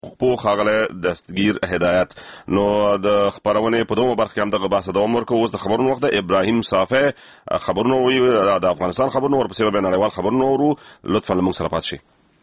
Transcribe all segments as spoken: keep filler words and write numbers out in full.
په خاغله دستگیر هدایت. نو د خبرونه په دومره برخه کې هم دغه بحث دوام ورکوي. اوس د خبرونو وخت ابراهیم صافی خبرونه وی د افغانستان خبرونه ورپسې به نړیوال خبرونه ورو. لطفا موږ سره پات شئ.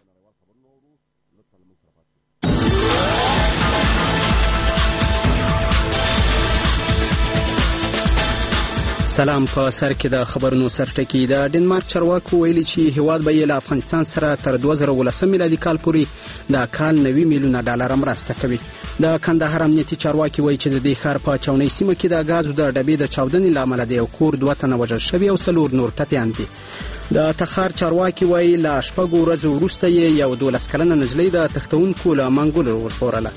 سلام. په سر کې د خبرونو سرټکی. د ډنمارک چارواکو ویلي چې هیواد به له افغانستان سره تر دوه زره ولسم میلادي کال پورې د کال نوي میلیونه ډالر مرسته کوي. د کندهار امنیتي چارواکي وایي چې د دې ښار په چاونۍ سیمه کې د غازو د ډبې د چاودنې لامل د یو کور دوه تنه وژل شوي او څلور نور ټپیان دي. د تخار چارواکي وایي له شپږو ورځو وروسته یو دولس کلنه نجلۍ د تښتونکو له منګولو وژغورله.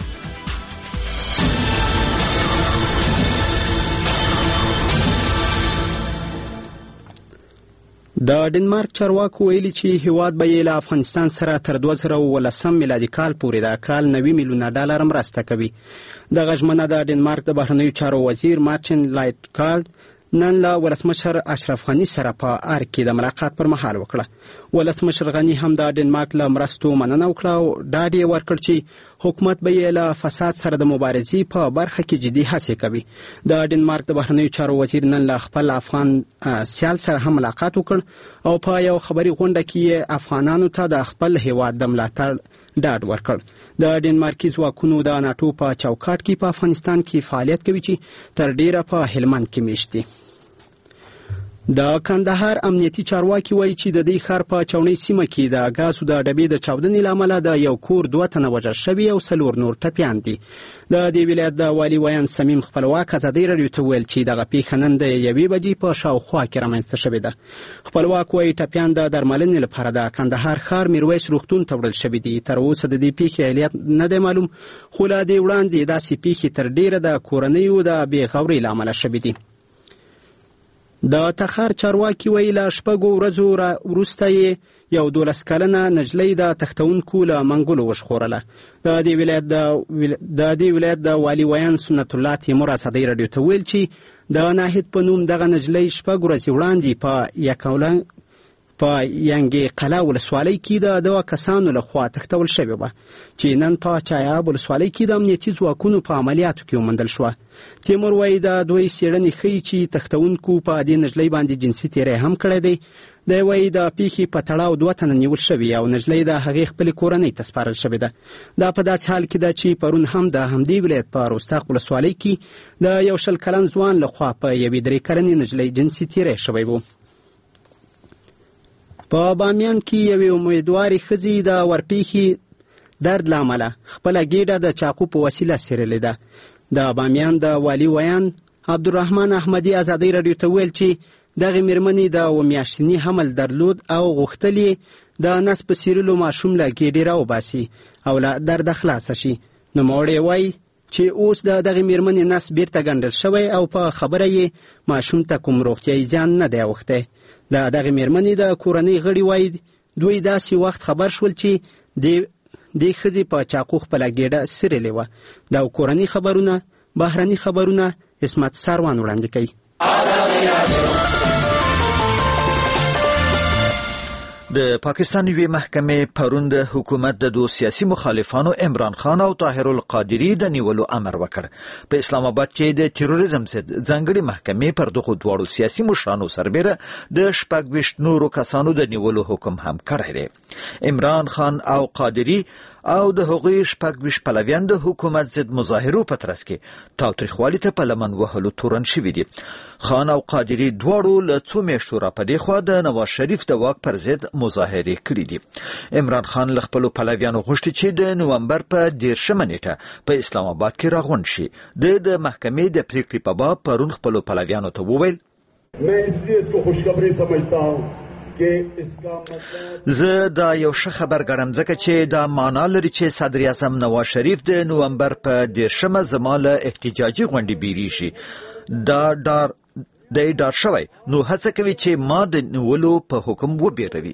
د ډنمارک چارواکو ویلي چې هیواد به له افغانستان سره تر دوه زره ولسم میلادي کال پورې د کال نوي میلیونه ډالر مرسته کوي. دغه ژمنه د ډنمارک د بهرنیو چارو وزیر مارټین لایټګارد نن له ولسمشر اشرف غني سره په ارګ کې د ملاقات پر مهال وکړه. ولسمشر غني هم د ډنمارک له مرستو مننه وکړه او ډاډ یې ورکړ چې حکومت به یې له فساد سره د مبارزې په برخه کې جدي هڅې کوي. د ډنمارک د بهرنیو چارو وزیر نن له خپل افغان سیال سره هم ملاقات وکړ او په یو خبري غونډه کې افغانانو ته د خپل هیواد د ملاتړ ډاډ ورکړ. د ډنمارکي ځواکونو د ناتو په چوکاټ کې په افغانستان کې فعالیت کوي چې تر ډیره په هلمند کې میشت دي. د کندهار امنیتي چارواکي وایي چې د دې ښار په چاونۍ سیمه کې د غازو د ډبې د چاودنې لامل د یو کور دوه تنه وژل شوي او څلور نور ټپیان دي. د دې ولایت د والي ویان صمیم خپلواک ازادي راډیو ته ویل چې دغه پیښه نن د یوې بجې په شاوخوا کې رامنځته شوې ده. خپلواک وایي ټپیان د درملنې لپاره د کندهار ښار میرویس روغتون ته وړل شوي دي. تر اوسه د دې پیښې علت نه دی معلوم، خو له دې وړاندې داسې پیښې تر ډیره د کورنیو د بې غورۍ له امله شوي دي. د تخار چارواکي ویل شپږو ورځو وروسته یې یو دولس کلنه نجلۍ د تښتونکو له منګولو وژغورله. د دې ولایت د دې ولایت د والي ویان سنت الله تیمور ازادي راډیو ته ویل چې د ناهید په نوم دغه نجلۍ شپږ ورځې وړاندې په یکاولنګ په ینګي قلا ولسوالۍ کې د دوه کسانو له خوا تښتول شوې وه چې نن په چایاب ولسوالۍ کې د امنیتي ځواکونو په عملیاتو کې وموندل شوه. تیمور وایي د دوی څېړنې ښیي چې تښتونکو په دې نجلۍ باندې جنسي تیری هم کړی دی. دی وایي د پیښې په تړاو دوه تنه نیول شوي او نجلۍ د هغې خپلې کورنۍ ته سپارل شوې ده. دا په داسې حال کې ده چې پرون هم د همدې ولایت په رستاق ولسوالۍ کې د یو شل کلن ځوان لخوا په یوې درې کلنې نجلۍ جنسي تیری شوی و. په بامیان کې یوې امیدوارې ښځې د ورپېښې درد له امله خپله ګېډه د چاقو په وسیله څیرلې ده. د بامیان د والي ویان عبدالرحمن احمدي ازادي راډیو ته ویل چې دغې مېرمنې د اوه میاشتني حمل درلود او غوښتل یې د نس په څیرلو ماشوم له ګېډې راوباسي او له درده خلاصه شي. نوموړی وایي چې اوس د دغې مېرمنې نس بیرته ګنډل شوی او په خبره یې ماشوم ته کوم روغتیایي زیان نه دی اوښتی. د دغې مېرمنې د کورنۍ غړي وایي دوی داسې وخت خبر شول چې دې ښځې په چاقو خپله ګېډه څیرلې وه. د کورنۍ خبرونه بهرني خبرونه عصمت سروان وړاندې کوي. د پاکستان یوې محکمې پرون د حکومت د دوه سیاسي مخالفانو عمران خان او طاهر القادری د نیولو امر وکړ. په اسلام آباد کې د تروریزم ضد ځانګړې محکمې پر دغو دواړو سیاسي مشرانو سربیره د شپږ ویشت نورو کسانو د نیولو حکم هم کړی دی. عمران خان او قادری او د هغوی شپږ ویشت پلویان د حکومت ضد مظاهرو په ترڅ کې تاوتریخوالي ته په لمن وهلو تورن شوي دي. خان او قادری دواړو له څو میاشتو راپدې خوا د نواز شریف د واک پر ضد مظاهرې کړي دي. عمران خان له خپلو پلویانو غوښتي چې د نومبر په دېرشمه نیټه په اسلام آباد کې راغونډ شي. د د محکمې د پریکړې په باب پرون خپلو پلویانو ته وویل زه دا یو ښه خبر ګڼم ځکه چې دا معنا لري چې صدر اعظم نواز شریف د نومبر په دېرشمه زما له احتجاجي غونډې بیریږي. دا ډار دی ډار شوی نو هڅه کوي چې ما د نیولو په حکم وبېروي.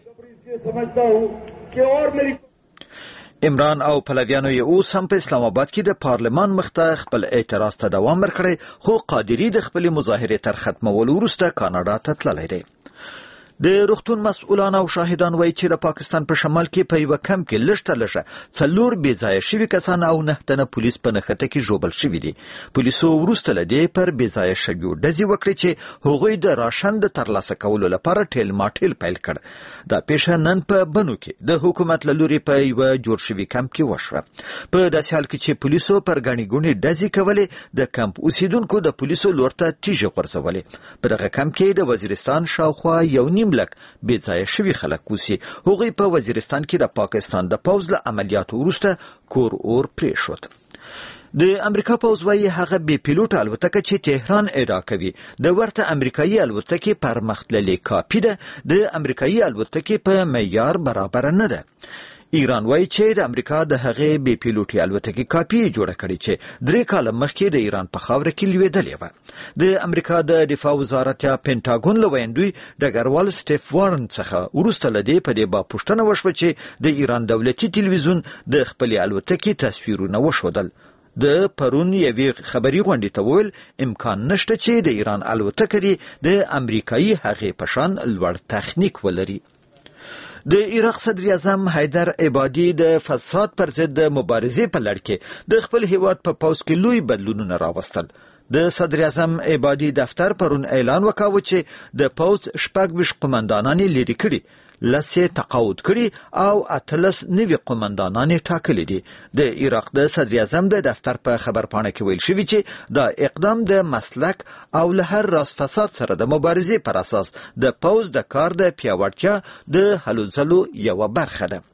عمران او پلویانو یې اوس هم په اسلام آباد کې د پارلمان مخته خپل اعتراض ته دوام ورکړی، خو قادری د خپلې مظاهرې تر ختمولو وروسته کاناډا ته تللی دی. د روغتون مسؤلان او شاهدان وایي چې د پاکستان په شمال کې په یو کمپ کې لږ تر لږه څلور بې ځایه شوي کسان او نه تنه پولیس په نښته کې ژوبل شوي دي. پولیسو وروسته له دې پر بې ځایه شویو ډزې وکړې چې هغوی د راشن د ترلاسه کولو لپاره ټیل ماټیل پیل کړ. دا پیښه نن په بنو کې د حکومت له لوري په یو جوړ شوي کمپ کې وشوه. په داسې حال کې چې پولیسو پر ګڼې ګوڼې ډزې کولې، د کمپ اوسیدونکو د پولیسو لور ته تیږې غورځولې. په دغه کمپ کې د وزیرستان شاوخوا یو نیم لک بې ځایه شوي خلک اوسي. هغوی په وزیرستان کې د پاکستان د پوځ له عملیاتو وروسته کور اور پرېښود. د امریکا پوځ وایي هغه بې پیلوټه الوتکه چې تهران ادعا کوي د ورته امریکایي الوتکې پرمختللې کاپي ده، د امریکایي الوتکې په معیار برابر نه ده. ایران وایي چې د امریکا د هغې بې پیلوټي الوتکې کاپي جوړه کړې چې درې کاله مخکې د ایران په خاوره کې لوېدلې وه. د امریکا د دفاع وزارت یا پینټاګون له ویاندوی ډګروال سټیف وارن څخه وروسته له دې په دې باب پوښتنه وشوه چې د ایران دولتي تلویزیون د خپلې الوتکې تصویرونه وښودل. د پرون یوې خبري غونډې ته وویل امکان نشته چې د ایران الوتکه د امریکایي هغې په شان لوړ تخنیک ولري. د عراق صدر اعظم حیدر عبادي د فساد پر ضد مبارزې په لړ کې د خپل هیواد په پوځ کې لوی بدلونونه راوستل. د صدر اعظم عبادي دفتر پرون اعلان وکاوه چې د پوځ شپږ ویشت قومندانان لري کړي، لسې تقاعد کړي او اتلس نوي قومندانان ټاکلي دي. د عراق د صدر اعظم د دفتر په خبرپاڼه کې ویل شوی چې دا اقدام د مسلک او له هر راز فساد سره د مبارزې پر اساس د پوځ د کار د پیاوړتیا د هلو ځلو یوه برخه ده.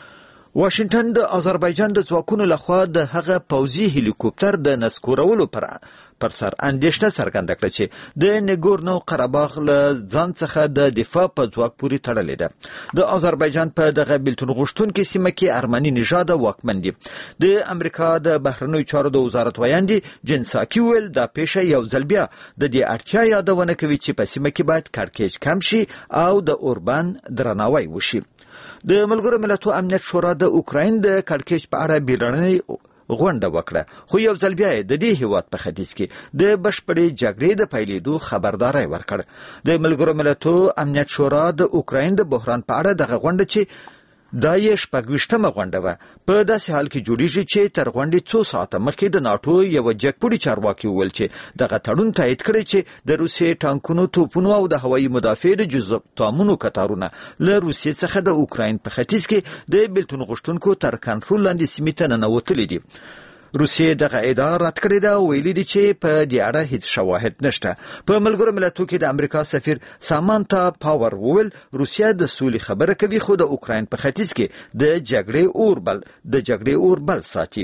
واشنگټن د آذربایجان د ځواکونو لخوا د هغه پوځي هلیکوپټر د نسکورولو پر پر سر اندېښنه څرګنده کړه چې د نګورنو قرهباغ له ځان څخه د دفاع په ځواک پورې تړلې ده. د آذربایجان په دغه بیلتون غوښتونکې سیمه کې ارمني نژاده واکمن دي. د امریکا د بهرنیو چارو د وزارت ویاندې جنساکي ویل دا پیښه یو ځل بیا د دې اړتیا یادونه کوي چې په سیمه کې باید کړکېچ کم شي او د اوربان درناوی وشي. د ملګرو ملتونو امنیت شورا د اوکراین د کړکېچ په اړه بیړنۍ غونډه وکړه، خو یو ځل بیا د دې هیواد په ختیځ کې د بشپړې جګړې د پیلېدو خبرداری ورکړ. د ملګرو ملتونو امنیت شورا د اوکراین د بحران په اړه دغه غونډه چې دا یې شپږویشتمه غونډه وه په داسې حال کې جوړیږي چې تر غونډې څو ساعته مخکې د ناټو یوه جګپوړي چارواکي وویل چې دغه تړون تایید کړی چې د روسیې ټانکونو، توپونو او د هوایي مدافع د جزتامونو کتارونه له روسیې څخه د اوکراین په ختیځ کې د بیلتون غوښتونکو تر کنټرول لاندې سیمې ته ننوتلي دي. روسیې دغه ادعا رد کړې ده او ویلي دي چې په دې اړه هیڅ شواهد نشته. په ملګرو ملتونو کې د امریکا سفیر سامانتا پاور وویل روسیه د سولې خبره کوي خو د اوکراین په ختیځ کې د جګړې اور بل د جګړې اور بل ساتي.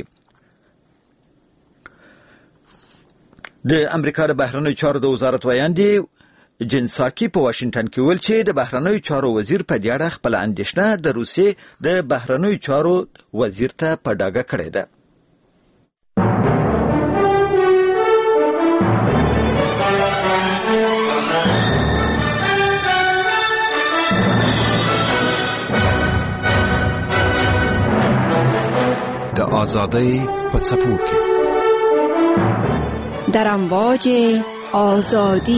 د امریکا د بهرنیو چارو د وزارت ویاندې جنساکي په واشنگټن کې ویل چې د بهرنیو چارو وزیر په دې اړه خپل اندېښنه د روسیې د بهرنیو چارو وزیر ته په ډاګه کړې ده. د آزادۍ په څپو کې در امواج آزادی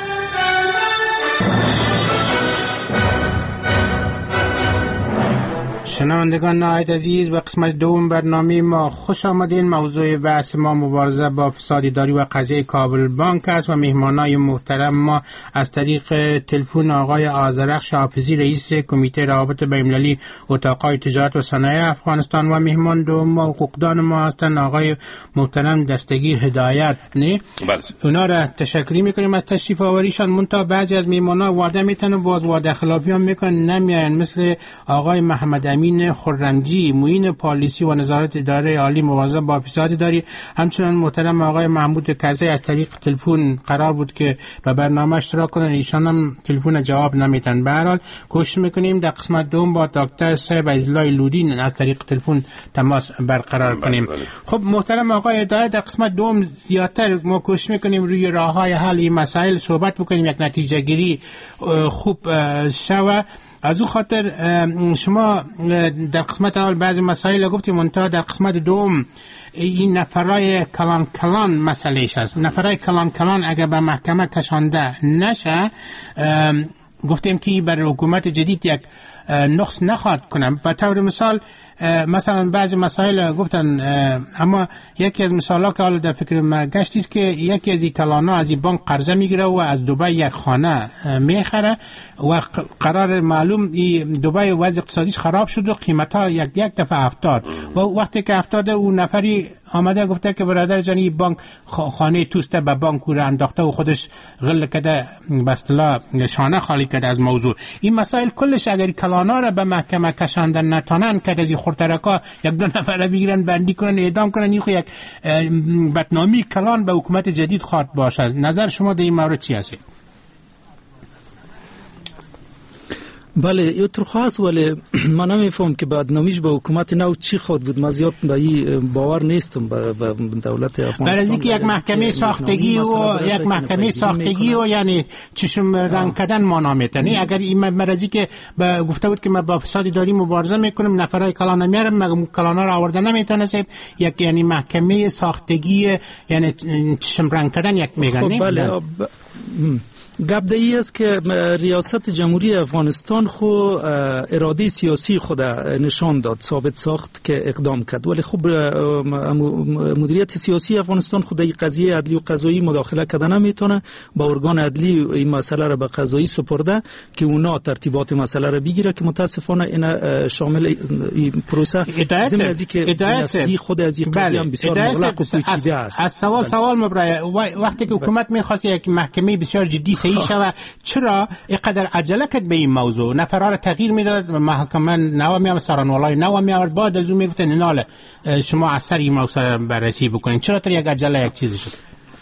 شنوندگان نهایت عزیز، به قسمت دوم برنامه ما خوش آمدین. موضوع بحث ما مبارزه با فساد اداری و قضیه کابل بانک است و مهمانای محترم ما از طریق تلفن آقای آذرخش حافظی رئیس کمیته روابط بین‌المللی اتاق‌های تجارت و صنایع افغانستان و مهمان دوم ما حقوقدان ما هستند آقای محترم دستگیر هدایت. نه بله، اونا را تشکر میکنیم از تشریف آوریشان. منتها بعضی از مهمانا وعده میتونه باز وعده خلافی هم میکنن نمیاین، مثل آقای محمد امین خرمجی معین پالیسی و نظارت اداره عالی مبارزه با فساد اداری. همچنان محترم آقای محمود کرزی از طریق تلفن قرار بود که به برنامه اشتراک کنن، ایشان هم تلفن جواب نمیتن. به هر حال کوشش میکنیم در قسمت دوم با دکتر صاحب عزیزالله لودین از طریق تلفن تماس برقرار کنیم. خب محترم آقای اداره، در قسمت دوم زیادتر ما کوشش میکنیم روی راههای حل این مسائل صحبت بکنیم، یک نتیجه گیری خوب شوه. از او خاطر شما در قسمت اول بعضی مسائل گفتیم، منتها در قسمت دوم این نفرای کلان کلان مسئلهش هست. نفرای کلان کلان اگر به محکمه کشانده نشه گفتیم که برای حکومت جدید یک نقص نخواهد کنم. به طور مثال مثلا بعضی مسائل گفتن، اما یکی از مثالا که حالا در فکر من گشتی است که یکی از این کلانا از این بانک قرضه میگیره و از دبی یک خانه میخره و قرار معلوم دبی وضع اقتصادیش خراب شد و قیمتا یک یک دفعه افتاد و وقتی که افتاده اون نفری آمده گفته که برادر جان این بانک خانه توسته به بانک رو انداخته و خودش غل کرده، به اصطلاح شانه خالی کرده از موضوع. این مسائل کلش اگر کلانا را به محکمه کشاندن نتانن که از این خورترکا یک دو نفر بگیرن بندی کنن اعدام کنن، این خو یک بدنامی کلان به حکومت جدید خواهد باشد. نظر شما در این مورد چی است؟ بله اینطور خاص، ولی من نمیفهم که بدنامیش به حکومت نو چی خود بود. من زیاد به این باور نیستم به دولت افغانستان. برای اینکه یک محکمه ساختگی و یک محکمه ساختگی و یعنی چشم رنگ کردن معنا میتونی. اگر این مرضی که به گفته بود که من با فساد اداری مبارزه میکنم، نفرای کلان نمیارم، مگه کلانا را آورده نمیتونه یک یعنی محکمه ساختگی یعنی چشم رنگ کردن یک میگن. خب بله گپ دایی است که ریاست جمهوری افغانستان خو اراده سیاسی خود نشان داد، ثابت ساخت که اقدام کرد، ولی خب مدیریت سیاسی افغانستان خود این قضیه عدلی و قضایی مداخله کردن نمیتونه. با ارگان عدلی این مسئله را به قضایی سپرده که اونا ترتیبات مسئله را بگیره که متاسفانه این شامل این پروسه ضمن از که نسلی خود از این قضیه هم بسیار مغلق و پیچیده است. از سوال سوال مبرای وقتی که حکومت می‌خواست یک محکمه بسیار جدی شوه، چرا اینقدر عجله کرد به این موضوع؟ نفرها را تغییر میداد، محکمه نوا میام سرانوالای نوا میآورد، بعد از اون میگفتن ناله شما اثر این موضوع بررسی بکنین. چرا تا یک عجله یک چیزی شد؟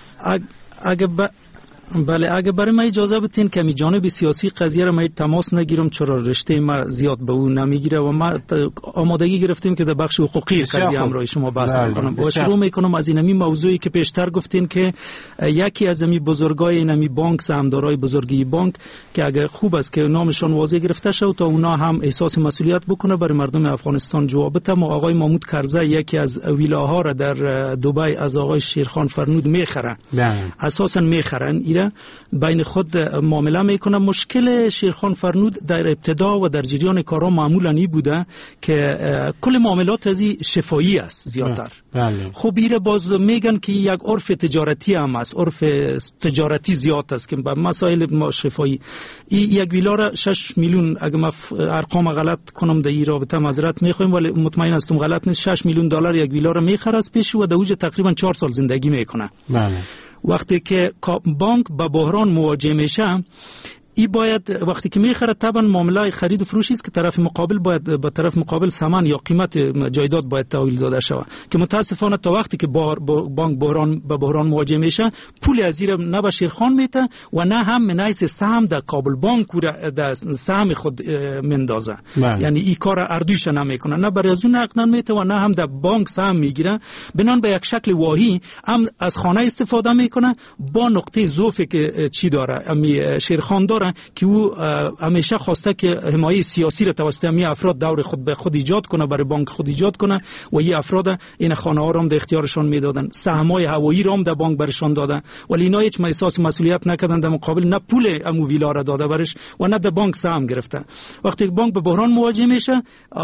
اگه ب... بله اگه برای ما اجازه بدین که می جانب سیاسی قضیه را ما تماس نگیرم، چرا رشته ما زیاد به اون نمیگیره و ما آمادگی گرفتیم که در بخش حقوقی قضیه همراه شما بحث کنم. و شروع میکنم از این می موضوعی که پیشتر گفتین که یکی از می بزرگای این بانک، سهامدارای بزرگی بانک که اگر خوب است که نامشون واضح گرفته شد تا اونا هم احساس مسئولیت بکنه برای مردم افغانستان جواب بده. ما آقای محمود کرزی یکی از ویلاها را در دبی از آقای شیرخان فرنود میخره، اساسا میخرن، بین خود معامله میکنه. مشکل شیرخان فرنود در ابتدا و در جریان کارا معمولا این بوده که کل معاملات از این شفایی است زیادتر. خب ایره باز میگن که یک عرف تجارتی هم است، عرف تجارتی زیاد است که با مسائل ما شفایی. این یک ویلا را شش میلیون، اگه ما ارقام غلط کنم در این رابطه معذرت میخوایم ولی مطمئن هستم غلط نیست، شش میلیون دلار یک ویلا را میخره از پیش و در اوج تقریبا چهار سال زندگی میکنه. بله. وقتی که بانک با بحران مواجه میشه، ای باید وقتی که میخره طبعا معامله خرید و فروشی است که طرف مقابل باید به طرف مقابل ثمن یا قیمت جایداد باید تحویل داده شود که متاسفانه تا وقتی که بانک بحران به بحران مواجه میشه پول از زیر نه به شیرخان میته و نه هم منایس سهم در کابل بانک رو در سهم خود مندازه. یعنی این کار اردوش نمیکنه، نه برای از اون نقد میته و نه هم در بانک سهم میگیره. بنان به یک شکل واهی هم از خانه استفاده میکنه با نقطه ضعف که چی داره امی شیرخان داره که او همیشه خواسته که حمایت سیاسی را توسط می افراد دور خود به خود ایجاد کنه، برای بانک خود ایجاد کنه و این افراد این خانه ها را هم در اختیارشان میدادن، سهمای هوایی را هم در بانک برشان دادن، ولی اینا هیچ احساس مسئولیت نکردن در مقابل نه پول امو ویلا را داده برش و نه در بانک سهم گرفته. وقتی بانک به بحران مواجه میشه،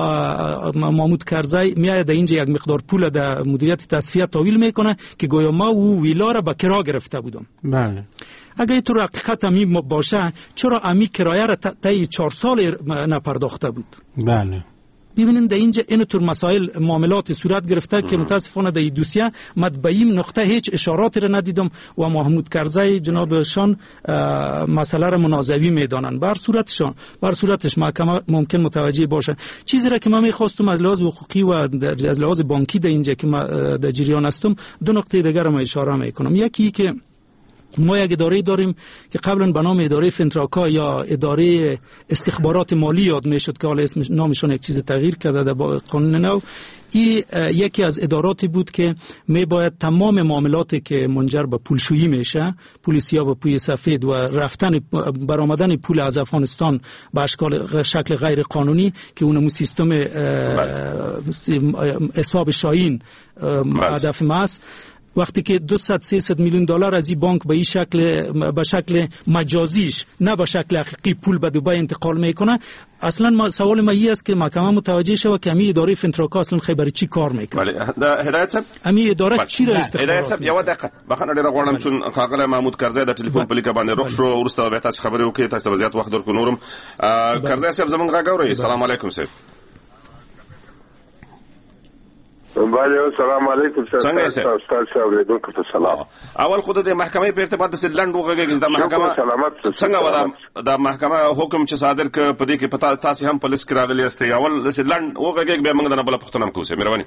محمود کرزی میاد اینجا یک مقدار پول در مدیریت تصفیه تحویل میکنه که گویا ما او ویلا را به کرا گرفته بودم. بله. اگه تو حقیقت امی باشه چرا امی کرایه را طی چهار سال نپرداخته بود؟ بله. ببینید در اینجا این طور مسائل معاملات صورت گرفته که متاسفانه در این دوسیه مد به این نقطه هیچ اشاراتی را ندیدم و محمود کرزی جنابشان مسئله را منازعی میدانند. بر صورتشان بر صورتش محکمه ممکن متوجه باشه. چیزی را که من میخواستم از لحاظ حقوقی و از لحاظ بانکی در اینجا که ما در جریان هستم دو نقطه دیگر را اشاره میکنم. یکی که ما یک اداره داریم که قبلا به نام اداره فنتراکا یا اداره استخبارات مالی یاد میشد که حالا اسمش نامشون یک چیز تغییر کرده در قانون نو. این یکی از اداراتی بود که می باید تمام معاملاتی که منجر به پولشویی میشه، پول سیاه و پول سفید و رفتن برآمدن پول از افغانستان به اشکال شکل غیر قانونی که اونمو سیستم حساب شاهین هدف ما است، وقتی که دویست سیصد میلیون دلار از این بانک به این شکل به شکل مجازیش نه به شکل حقیقی پول به دبی انتقال میکنه، اصلا ما سوال ما این است که محکمه متوجه شود که امی اداره فنتراکا اصلا خیلی چی کار میکنه. بله هدایت صاحب امی اداره چی را استخبارات هدایت صاحب یو دقیقه بخنه ډیر غواړم چون خاغله محمود کرزی د ټلیفون په لیکه باندې رخ شو ورسته به تاسو خبرې وکړئ تاسو وضعیت وخت درکو نورم کرزی صاحب زمونږ غاګوري. السلام علیکم صاحب. بله السلام علیکم څنګه یې استاد صاحب علیکم السلام. اول خود د محکمې په ارتباط د سلند وغږیږي د محکمه څنګه ودا د محکمه حکم چې صادر ک په دې کې پتا تاسو هم پولیس کې راغلي است اول د سلند وغږیږي به موږ د نه بل پښتنم کوسه مهرباني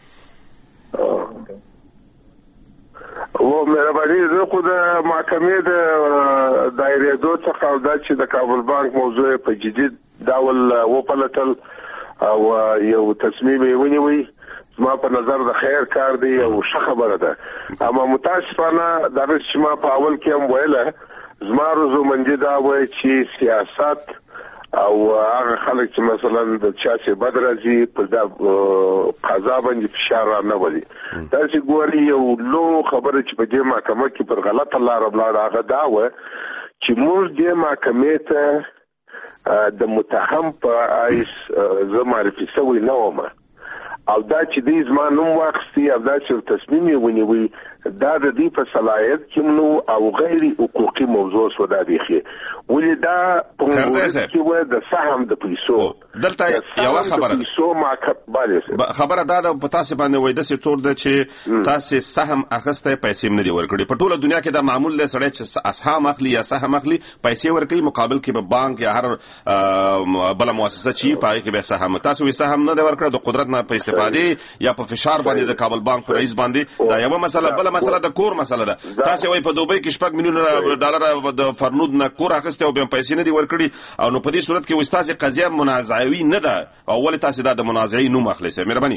او مهرباني زه خو د محکمې د دایره دوه څخه دا چې د کابل بانک موضوع په جدي ډول وپلټل او یو تصمیم یې ونیوي ما په نظر د خیر کار دی او ښه خبره ده. اما متاسفانه دا چې ما په اول کې هم ویله زما روزو منځ دا وای چې سیاست او هغه خلک چې مثلا د چا چې بد راځي په دا قضا باندې فشار نه ولي دا چې ګوري یو لو خبره چې په دې محکمه کې پر غلط لار بلاړه هغه دا و چې موږ دې محکمې ته د متهم په ایس زه معرفي شوی نه وم او دا چې دې زما نوم واخستي او دا چې تصمیم یې ونیوي دا د دې په صلاحیت کې نو او غیر حقوقي موضوع سو دا دی ولې دا په کې و د سهم د پیسو دلته یو خبره پیسو ما خبره دا د تاسو باندې وای د ستور د چې تاسو سهم اخسته پیسې نه دی ورکړي په ټوله دنیا کې دا معمول له سړی چې اسهام اخلي یا سهم اخلي پیسې ورکړي مقابل کې به بانک یا هر بل مؤسسه چې پای کې به سهم تاسو یې سهم نه دی ورکړي د قدرت نه په استفاده یا په فشار باندې د کابل بانک پر رئیس باندې دا یو مسله بل مسله د کور مسله ده. تاسو وای په دوبۍ کې شپږ میلیون ډالر د فرنود نه کور اخیسته او به پیسې نه دی ورکړي او نو په دې صورت کې استاد قضیه منازعوي نه ده او ولې تاسو دا د منازعي نوم اخلئ سه مهرباني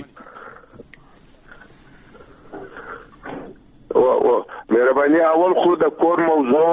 او مهرباني اول خو د کور موضوع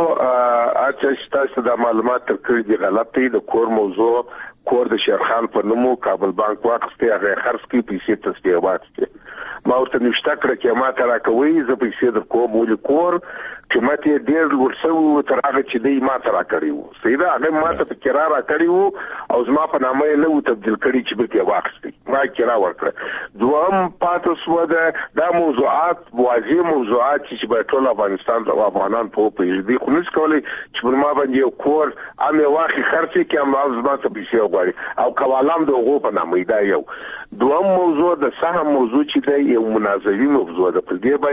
اته تاسو د معلومات ترکړي دي غلط دي. د کور موضوع کور د شیرخان په نومو کابل بانک واخسته هغه خرڅ کی پیسې تصفیه واخسته ما ورته نشته کړ چې ما ترا کوي زه پیسې د کوم ولې کور قیمت یې ډېر ورسو تر هغه چې دی ما ترا کړیو سیدا هغه ما ته کرا را کړیو او زما په نامه نه و تبدیل کړی چې به واخسته ما کرا ورکړ دوام پاتوس و دا موضوعات واضح موضوعات چې په ټول افغانستان او افغانان په پیژدي خو نس کولای چې پر ما باندې یو کور امه واخی خرڅ کې هم او زما ته پیسې او کوالام د غو په نامه دا یو دوام موضوع د سهم موضوع چې دی یو منازعي موضوع ده په دې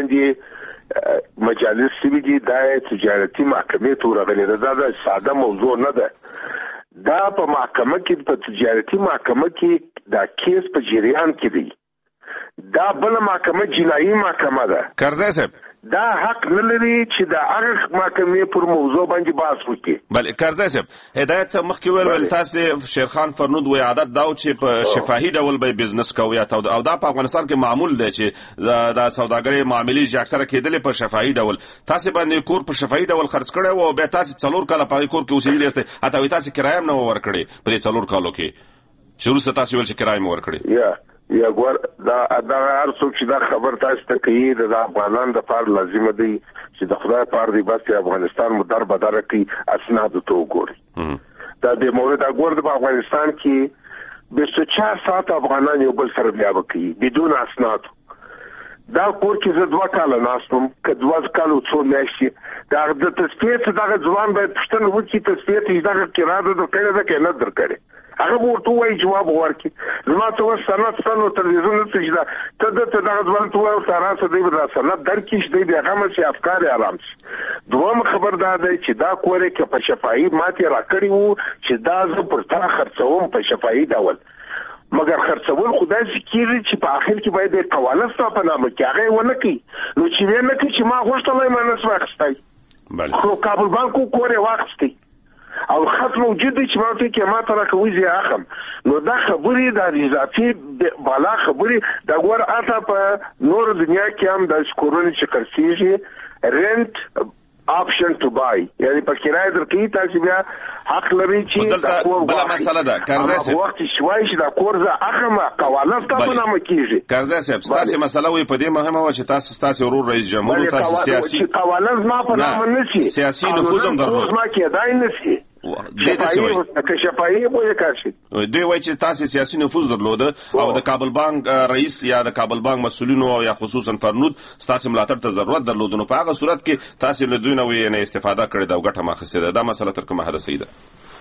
باندې مجالس سوي د تجارتي محکمې ته راغلي دا د ساده موضوع نه ده. دا په محکمه کې په تجارتي محکمه کې دا کیس په جریان کې دی دا بل محکمه جنایي محکمه ده. کرزی صاحب دا حق نه لري چې دا هغه محکمې پر موضوع باندې بحث وکړي. بل کرزی صاحب هدایت صاحب مخکې ویل ول تاسو شیرخان فرنود وی عادت دا چې په شفاهي ډول به بزنس کوي او دا په افغانستان کې معمول دی چې دا سوداګري معاملې چې اکثره کېدلې په شفاهي ډول تاسو باندې کور په شفاهي ډول خرڅ کړي او به تاسو څلور کاله په کور کې اوسېدلی یاست اته تاسو کرایه نه ورکړي په څلور کالو کې شروع ست تاسو ول چې کرایه مو ورکړي یا یا ګور دا دا هر څوک چې دا خبر تاسو ته کوي د افغانان د پار لازم دی چې د خدای پار دی بس افغانستان مو در بدر کوي اسناد ته وګوري دا د مورد اګور د افغانستان کې بیست و چهار ساعت افغانان یو بل سره بیا وکړي بدون اسناد دا کور کې زه دوه کاله ناستم که دوه کاله څو میاشتې دا د تسپیت دغه ځوان باید پښتنه وکړي تسپیت یې دغه کراده د کړه د کنه در کړي هغه ورته وایي جواب ورکړي زما ته سند سنو تلویزیون ته چې دا ته د ته دغه ځوان ته وایي تر اوسه دی دا سند درکې شي دی هغه مې افکار آرام شي. دوم خبر دا دی چې دا کوره کې په شفاهي ماته راکړي وو چې دا زه پر تا خرڅوم په شفاهي ډول مګر خرڅول خدای سکیږي چې په اخر کې باید د قوالستا په نامه کې هغه ونه کوي نو چې وینه کې چې ما غوښتلای ما نس واخستای بله خو کابل بانکو کوره واخستي او خط موجود دی چې ما ته کې ما تر کوي زی اخم نو دا خبرې د اضافي بالا خبرې دا ګور اته په نور دنیا کې هم د سکورونی چې خرڅيږي رنت option to buy یعنی په کرایه درکې تاسو بیا حق لري چې دا کور بل مسله ده قرضه سي وخت شوي چې دا کور زه اخمه قوالف تاسو نه مکیږي قرضه سي تاسو مسله وي په دې مهمه و چې تاسو تاسو ورور رئیس جمهور تاسو سیاسي قوالف ما په نامه نشي سیاسي نفوذ هم درلود ما کېدای نشي دې د څه وایي که شفاهي به کاشي دوی وایي چې تاسو سیاسي نفوذ درلود او د کابل بانک رئیس یا د کابل بانک مسؤلینو او یا خصوصا فرنود تاسو ملاتړ ته ضرورت درلود نو په هغه صورت کې تاسو له دوی نه وی نه استفاده کړې دا او ګټه ماخذه ده دا مسله تر کومه حد صحیح ده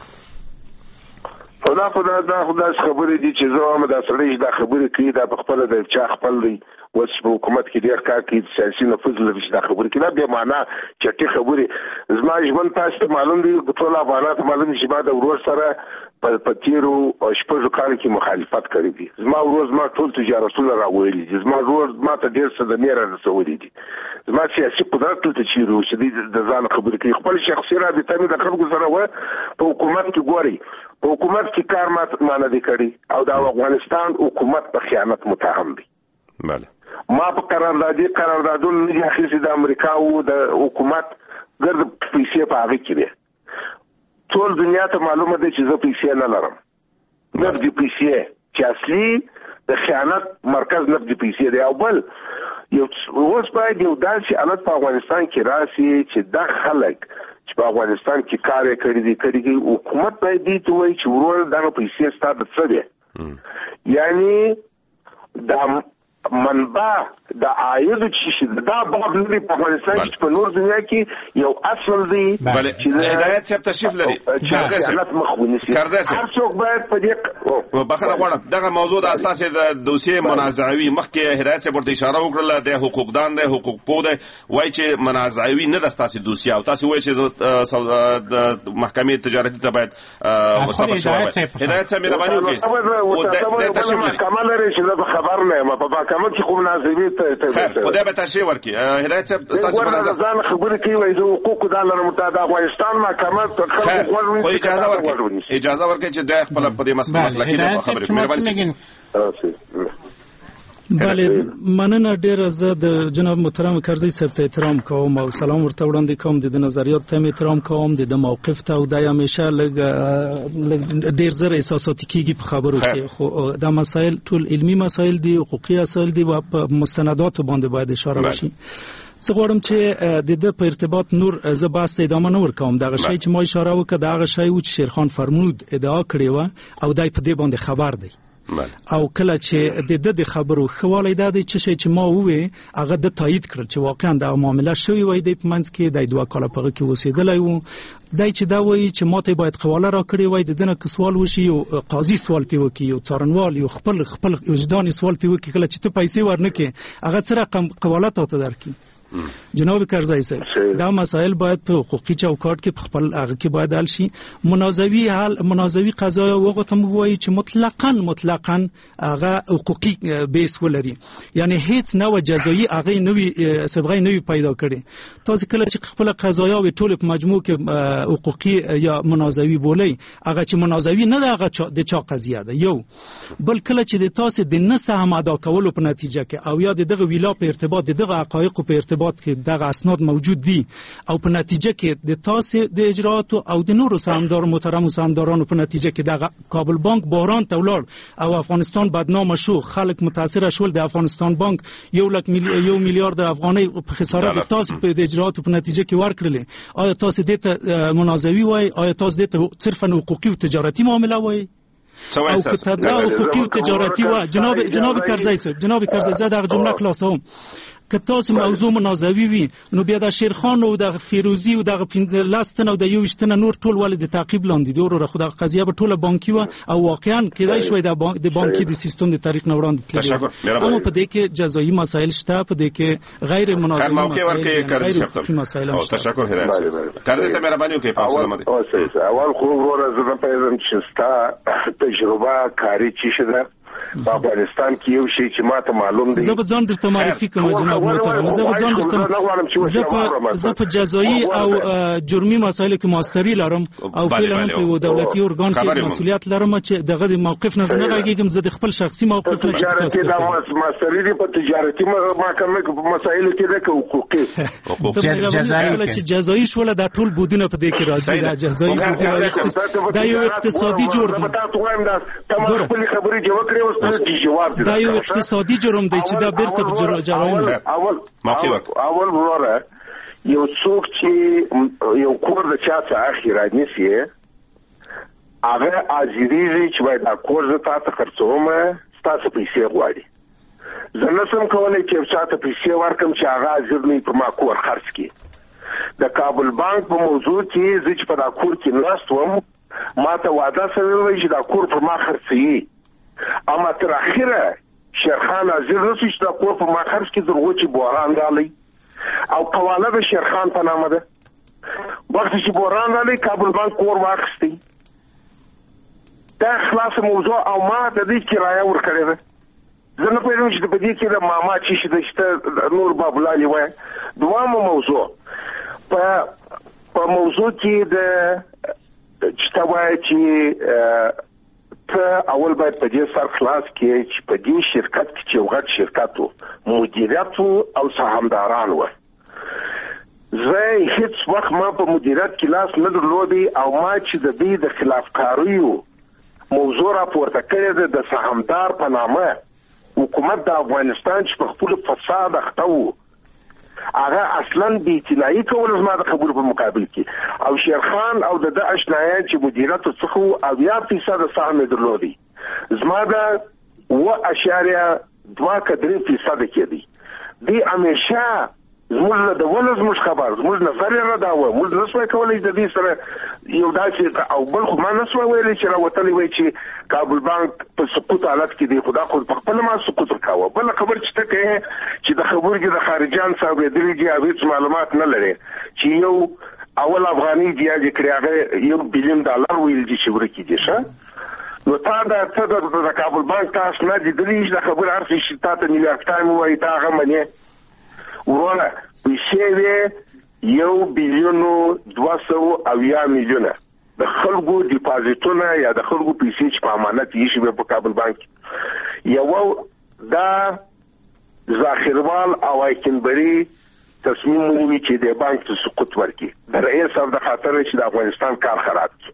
خدا خدا دا خدا خبرې دي چې زه هم دا سړی دا خبرې کوي دا په خپل د چا خپل دی وس په حکومت کې ډیر کار کوي سیاسي نفوذ لري چې دا خبرې کوي دا به معنا چټي خبرې زما ژوند تاسو ته معلوم دي ټول افغانات معلوم شي بعد ورور سره په پتیرو او شپږ کال کې مخالفت کړی دي زما ورور زما ټول تجارتونه راوړي دي زما ورور ما ته ډیر څه د میرا رسولي دي زما سیاسي قدرت ته چیرو چې د ځان خبرې کوي خپل شخصي رابطه مې د خلکو سره و په حکومت کې ګوري په حکومت کې کار ما نه دی کړی او د افغانستان حکومت په خیانت متهم دي بله ما په قراردادي قراردادونه نه اخیستي د امریکا او د حکومت ګرد پیسې په هغه کې دي ټول دنیا ته معلومه ده چې زه پیسې نه لرم نقدي پیسې چې اصلي د خیانت مرکز نقدي پیسې دی او بل یو اوس باید یو داسې حالت په افغانستان کې راسي چې دا خلک چې په افغانستان کې کار کوي دي کوي حکومت باید دې ته وایي چې ورور دغه پیسې ستاسو څه دي یعنی دا منبع د عاید چې دا باب لري په افغانستان کې په نور دنیا کې یو اصل دی چې هدایت څخه تشریف لري قرضه سي قرضه سي هر څوک باید په دې بخره غواړم دغه موضوع د اساس د دوسیه منازعوي مخکې هدایت څخه ورته اشاره وکړه د حقوقدان د حقوق پوده وای چې منازعوي نه د تاسو دوسیه او تاسو وای چې د محکمې تجارتي ته باید وسابه شوی هدایت څخه مهرباني وکړئ او د تشریف لري کمال لري چې خبر نه ما په کومه کې کوم نازوي ته خدای به تشریح ورکړي هدایت صاحب تاسو په نظر ځان خبرې کوي وایي د حقوقو د لاره متحد افغانستان محکمه تر خلکو خو اجازه ورکړي اجازه ورکړي چې د خپل په دې مسله کې خبرې مهرباني بله مننه ډیره زه د جناب محترم کرزي صاحب ته احترام کوم او سلام ورته وړاندې کوم د نظریات ته احترام کوم د موقف ته او د همیشه لګ ډیر زر احساساتي کیږي په خبرو کې خو دا مسایل ټول علمي مسایل دي حقوقي مسایل دي او په مستندات باندې باید اشاره وشي زه غواړم چې د دې په ارتباط نور زه بحث ادامه نه ورکوم دغه شی چې ما اشاره وکړه دغه شی و چې شیرخان فرمود ادعا کړی و او دای په دې باندې خبر دی او کله چې د د خبرو خواله د دې چې چې ما وې هغه د تایید کړل چې واقعا دا معاملې شوی وای د پمنځ کې د دوه کال په کې وسیدلای وو دای چې دا وایي چې ماته باید قواله را کړی وای د دنه سوال وشي او قاضي سوال تی وکي او څارنوال یو خپل خپل وجدان سوال تی وکي کله چې ته پیسې ورنکې هغه څه رقم قواله ته درکې جناب کرزی صاحب دا مسائل باید په حقوقي چوکاټ کې خپل هغه کې باید حل شي منازوي حل منازوي قضایا وغه ته وایي چې مطلقاً مطلقاً هغه حقوقي بیس ولري یعنی هیڅ نوع جزایی هغه نوې سبغه نوې پیدا کړي تاسو کله چې خپل قضایا و ټول په مجموع کې حقوقي یا منازوي بولي هغه چې منازوي نه هغه د چا قضیه ده یو بل کله چې د تاسو د نسه هم ادا کولو په نتیجه کې او یا دغه ویلا په ارتباط دغه حقایق په ارتباط کې دغه اسناد موجود دي او په نتیجه کې د تاسو د اجرات او د نورو سهامدار محترم سهامدارانو په نتیجه کې دغه کابل بانک بحران ته ولاړ او افغانستان بدنام شو خلک متاثر شول د افغانستان بانک یو لک یو میلیارډ افغانۍ په خسارت تاسو په د اجرات په نتیجه کې ورکړل آیا تاسو د ته منازوي وای آیا تاسو د ته صرفا حقوقي او تجارتي معامله وای او کتابه حقوقي او تجارتي و جناب جناب کرزی صاحب جناب کرزی زاد هغه جمله خلاصوم که تاسو موضوع منازوي وي نو بیا د شیرخان او د فیروزی او د لاستن او د یوشتنه نور ټول ول د تعقیب لاندې دی ورو خو د قضیه په ټوله بانکي و او واقعا کېدای شوی د بانکي د سیستم د تاریخ نه وړاندې تللی اما په دې کې جزایی مسایل شته په دې کې غیر منازوي مسایل او تشکر هدایت کرزی صاحب مهرباني وکړئ په سلامت اول خو ورور زه په دې چې ستا تجربه کاری چی شده په افغانستان کې یو شی چې ماته معلوم دی. زه به ځان درته معرفي کوم جناب محترم. زه به ځان درته زه په زه په جزایی او جرمي مسایلو کې ماستری لرم او فعلا په یو دولتي ارګان کې مسؤلیت لرم چې دغه د موقف نه نه غږیږم. زه د خپل شخصي موقف نه چې تاسو ماستری دی په تجارتي محکمه په مسایلو کې د حقوقي جزایی چې جزایی شول د ټول بودونه په دې کې راځي. دا جزایی دا یو اقتصادي جرم دی. تمام خپل خبرې جواب کړې اوس جواب دی. دا یو اقتصادي جرم دی چې دا بیرته په جرایم اول اول وروره یو څوک چې یو کور د چا څخه اخیرا نیسي هغه اجازه چې باید کور زه تاسو خرڅوم تاسو پیسې غواړي. زه نه سم کولای چې چا ته پیسې ورکم چې هغه ځرني په ما کور خرڅ کړي. د کابل بانک په موضوع کې زه چې په دا کور کې ناستوم ما ته وعده سوي وي چې دا کور په ما خرڅي. اما تر اخره شیرخان حاضر نشي چې دا کور په ما خرڅ کړي درغو چې بوران رالی او قواله به شیرخان په نامه ده. وخت چې بوران رالی کابل بانک کور واخستي. دا خلاص موضوع او ما د دې کرایه ورکړې ده. زه نه پوهیږم چې په دې کې د ماما چې شته نور بابلالي وای. دوامه موضوع په په موضوع کې د چې تا وای چې ته اول باید په دې سر خلاص کې چې په دې شرکت کې چې یو غټ شرکت وو مدیریت او سهامداران وو. زه هیڅ وخت ما په مدیریت کې لاس نه درلودی او ما چې د دې د خلافکاریو موضوع راپورته کړې ده د سهامدار په نامه حکومت د افغانستان چې په خپل فساد اخته وو هغه اصلا بې اطلاعي کول زما د خبرو په مقابل کې او شیرخان او د اشنایان چې مدیریت څخه او یا فیصد سهم درلودي زما د و اشاریه دوه کډري فیصد کې دي. دی همیشه زموږ د ولز مش خبر زموږ نظر را دا و موږ نسوي کولای د دې سره یو داسې او بل خو ما نسوي ویلي چې راوتلی وای چې کابل بانک په سقوط حالت کې دی. خدا خو په خپل ما سقوط وکاوه. بل خبر چې ته کې چې د خبرو کې د خارجان صاحب درې دی هیڅ معلومات نه لري چې یو اول افغاني دی چې کړیاغه یو بلیون ډالر ویل دي چې ورکی دي شه. نو تا دا څه د کابل بانک تاسو نه دي درې د خبر ارزښت چې تاسو نیویارک ټایم وای دا غمنه ورونه پیسې یو بلیون دوه سوه اویا میلیونه د خلکو ډیپازیټونه یا د خلکو پیسې چې په امانت یې شي په کابل بانک یو دا ذخیروال او ایکنبری تصمیم ونیوي چې د بانک ته سقوط ورکړي د رئیس صاحب د خاطر چې د افغانستان کار خراب کړي.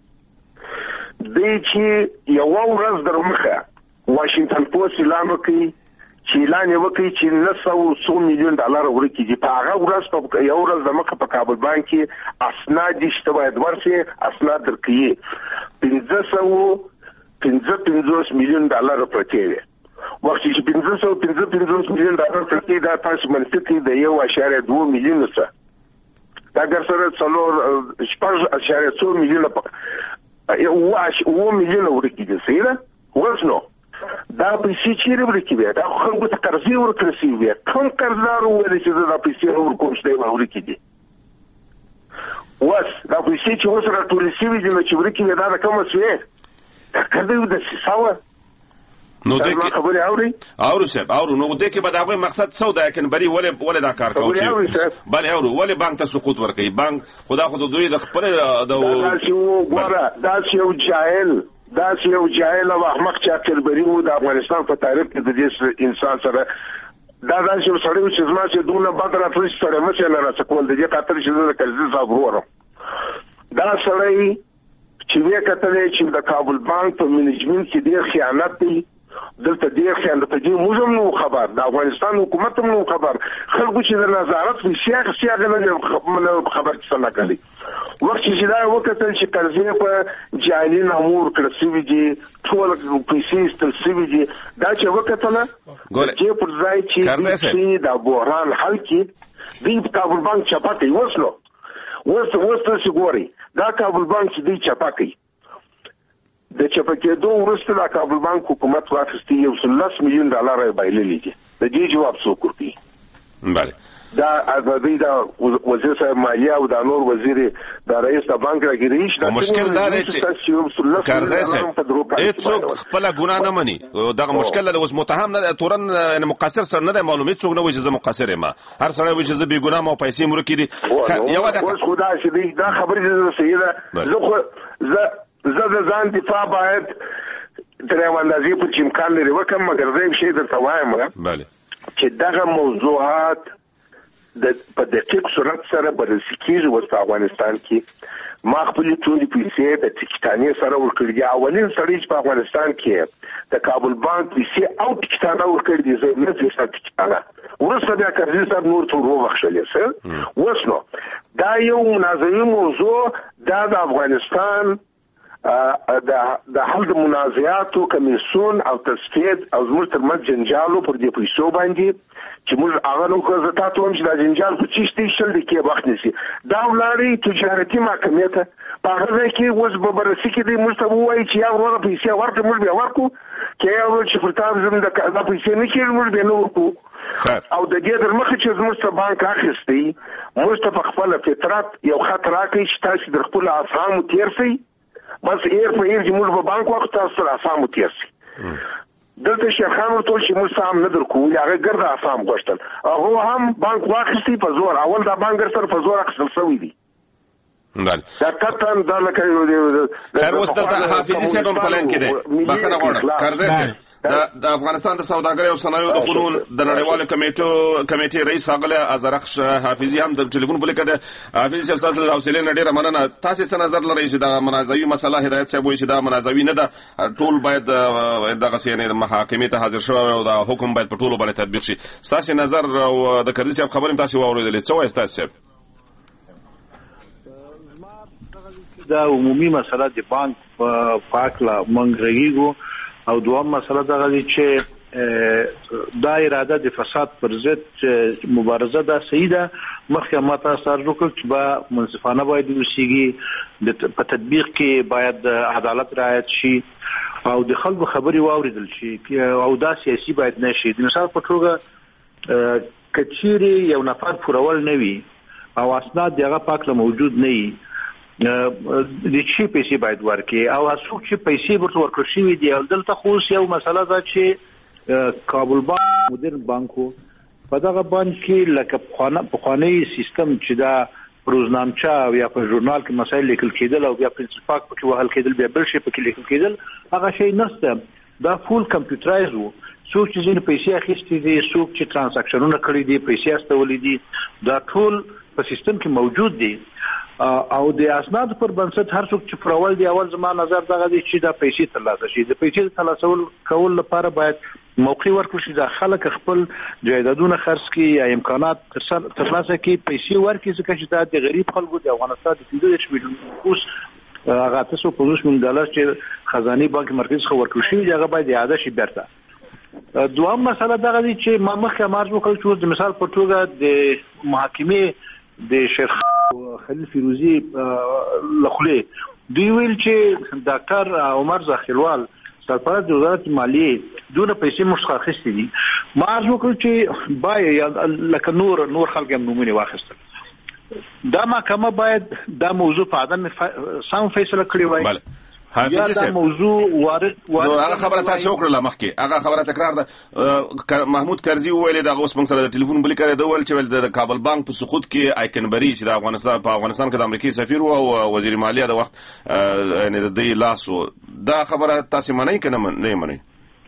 دی چې یو ورځ در مخه واشنگټن پوسټ اعلان وکړي چې اعلان وکړي چې نهه سوه میلیون ډالر ورکړي. په هغه ورځ په یو ورځ د مخه په کابل بانک کې اسناد شته باید ورسي اسناد درکړي پنځه سوه پنځه پنځوس میلیون ډالر پرته وي. وخت چې پنځه سوه پنځه پنځوس میلیون ډالر پرته دا تاسو منځ د یو اشاره دوه میلیون څخه دا ګرځره څلور شپږ اشاره څو میلیون په یو واش و میلیون ورکړي سیده ورسنو دا پیسې چیرې ورکړي دا خلکو ته قرضې ورکړي وي. کوم قرضدار ویل چې دا پیسې ورکوم چې دا ورکړي وس دا پیسې چې اوس راټولې شوي دي چې ورکړي دا کوم څه دا کړي د ساوه نو د خبرې اوري اورو صاحب اورو نو د کې به دا مقصد څه ده کنه بری ولې ولې دا کار کوي بل اورو ولې بانک ته سقوط ورکړي بانک خدا خو دوی د خپل د دا چې وګوره دا چې یو جاهل دا چې یو جاهل او احمق چاکر بری وو د افغانستان په تاریخ کې د دې انسان سره دا دا چې سړی چې زما چې دونه بدر افریس سره مشه نه راځکول د دې خاطر چې د کلزي صاحب ورو دا سړی چې وی کتلې چې د کابل بانک په منیجمنت کې ډیر خیانت دی دلته ډیر خیانت دی. موږ نو خبر د افغانستان حکومت نو خبر خلکو چې د نظارت په سیاق سیاق نه خبر څه نه کوي. وخت چې دا وکړل چې قرضې په جعلي نامور کړسوي دي ټول پیسې ستاسو دي دا چې وکړل چې پر ځای چې دا بحران حل کړي دی کابل بانک چپاکي وسلو وس وس څه ګوري دا کابل بانک چې دی چپاکي د چپاکېدو وروسته د کابل بانک حکومت واخیستي یو سل میلیون ډالر یې بایللي دي. د دې جواب څوک ورکړي بله دا ازادي دا وزیر صاحب مالیه او دا نور وزیر دا رئیس د بانک راګریش دا مشکل دا دی چې کارزای صاحب هیڅوک خپل ګناه نه مني دا مشکل د اوس متهم نه تورن یعنی مقصر سره نه معلومه څوک نه وي چې زه مقصر یم هر سره وي چې زه بی ګناه مو پیسې مور کړي یو دا خدا چې دا خبرې زه سیده زه زه زه ځان دفاع باید تر یو اندازې په امکان لري وکم مګر زه شي درته وایم بله چې دغه موضوعات د په دقیق صورت سره بررسي کیږي و په افغانستان کې ما خپل ټولې پیسې د ټکټانې سره ورکړې اولین سړی چې په افغانستان کې د کابل بانک پیسې او ټکټانه ورکړې دي زه نه فیصد ټکټانه ورسره بیا کارزي سره نور ټول وبخښلې سره وسنو دا یو منازعه موضوع دا د افغانستان د د حل د منازعاتو کمیسیون او تصفیه او زموږ ترمنځ جنجالو پر دې پیسو باندې چې موږ هغه نو کوزه تاسو هم چې د جنجال په چیشتي شل د کې وخت نسی دا ولاري تجارتي محکمې ته په هغه کې اوس به بررسي کې د موږ ته وایي چې یو ورته پیسې ورته موږ بیا ورکو کې یو چې فرتاب زم د پیسې نه کېږي موږ به نو ورکو او د دې در مخه چې زموږ ته بانک اخیستي موږ ته په خپل فطرت یو خطر راکړي چې تاسو در خپل اسامو تیر سي بس ایر په ایر چې موږ په بانک وخت تاسو سره اسامو تیر سي دلته شیخان ورته چې موږ سام نه درکو هغه ګرځه اسام غوښتل هغه هم بانک واخیستي په زور اول دا بانک سره په زور اخیستل شوی دی بله دا کتن دا لکه خیر اوس دلته حافظي صاحب په پلان کې دی بخښنه غواړم کارزای صاحب د افغانستان د سوداګرۍ او صنایعو د قانون د نړیوالو کمیټو کمیټې رئیس ښاغلی ازرخش حافظي هم د ټلیفون په لیکه ده حافظي صاحب ستاسو له حوصلې نه ډېره مننه تاسې څه نظر لرئ چې دغه منازعوي مسله هدایت صاحب وایي چې دا منازعوي نه ده ټول باید دغسې یعنې محاکمې ته حاضر شوی او دا حکم باید په ټولو باندې تطبیق شي ستاسې نظر او د کارزي صاحب خبرې هم تاسې واورېدلې څه وایي ستاسې صاحب دا عمومي مسله د بانک په هکله موږ غږیږو او دوام مسله دغه دی چې دا اراده د فساد پر ضد مبارزه ده صحیح ده مخکې ما تاسو ارزو کړ چې با منصفانه باید وسیږي په تطبیق کې باید عدالت رعایت شي او د خلکو خبرې واوریدل شي او دا سیاسي باید نشي د مثال په توګه کچيري یو نفر پرول نه وي او اسناد دغه پاکله موجود نه وي د چی پیسې باید ورکړي او هڅوک چې پیسې ورته ورکړي شي دی دلته خو یو مسله ده چې کابل بانک مدیر بانکو په دغه بانک کې لکه په خوانی سیستم چې دا روزنامچه او یا په ژورنال کې مسایل لیکل کېدل او بیا پرنسپل پاک پکې وهل کېدل بیا بل شي پکې لیکل کېدل هغه شی نشته دا فول کمپیوټرایز وو څوک چې ځین پیسې اخیستې دي څوک چې ترانزاکشنونه کړی دي پیسې استولې دي دا ټول په سیستم کې موجود دي او د اسناد پر بنسټ هر څوک چې پرول دی اول زما نظر دغه دی چې دا پیسې ترلاسه شي د پیسې ترلاسه کول لپاره باید موقع ورکړي چې د خلک خپل جایدادونه خرڅ کړي یا امکانات ترلاسه کړي پیسې ورکړي ځکه چې دا د غریب خلکو د افغانستان د پنځه میلیون نفوس هغه تاسو په پنځه میلیون ډالر چې خزاني بانک مرکز خو ورکړي شي هغه باید اعاده شي بیرته دوام مسله دغه دی چې ما مخکې مارج وکړ چې د مثال په توګه د محاکمې د شیخ خلیل فیروزی لخلی دوی ویل چې ډاکټر عمر ذخیروال سرپرست وزارت مالیه دونه پیسې مشخص دي ما ارزو وکړ چې باید لکه نور نور خلک هم نومونه واخیستل دا محکمه باید دا موضوع په عدم سم فیصله کړی وای حافظي صاحب موضوع وارد نو هغه خبره تاسو وکړه مخکې هغه خبره تکرار ده محمود کرزي ویل دا اوس موږ سره د ټلیفون بل کړه دا ول چې د کابل بانک په سقوط کې آیکنبري چې د افغانستان په افغانستان کې د امریکای سفیر او وزیر مالیه د وخت یعنی د دې لاسو دا خبره تاسو منئ کنه نه منئ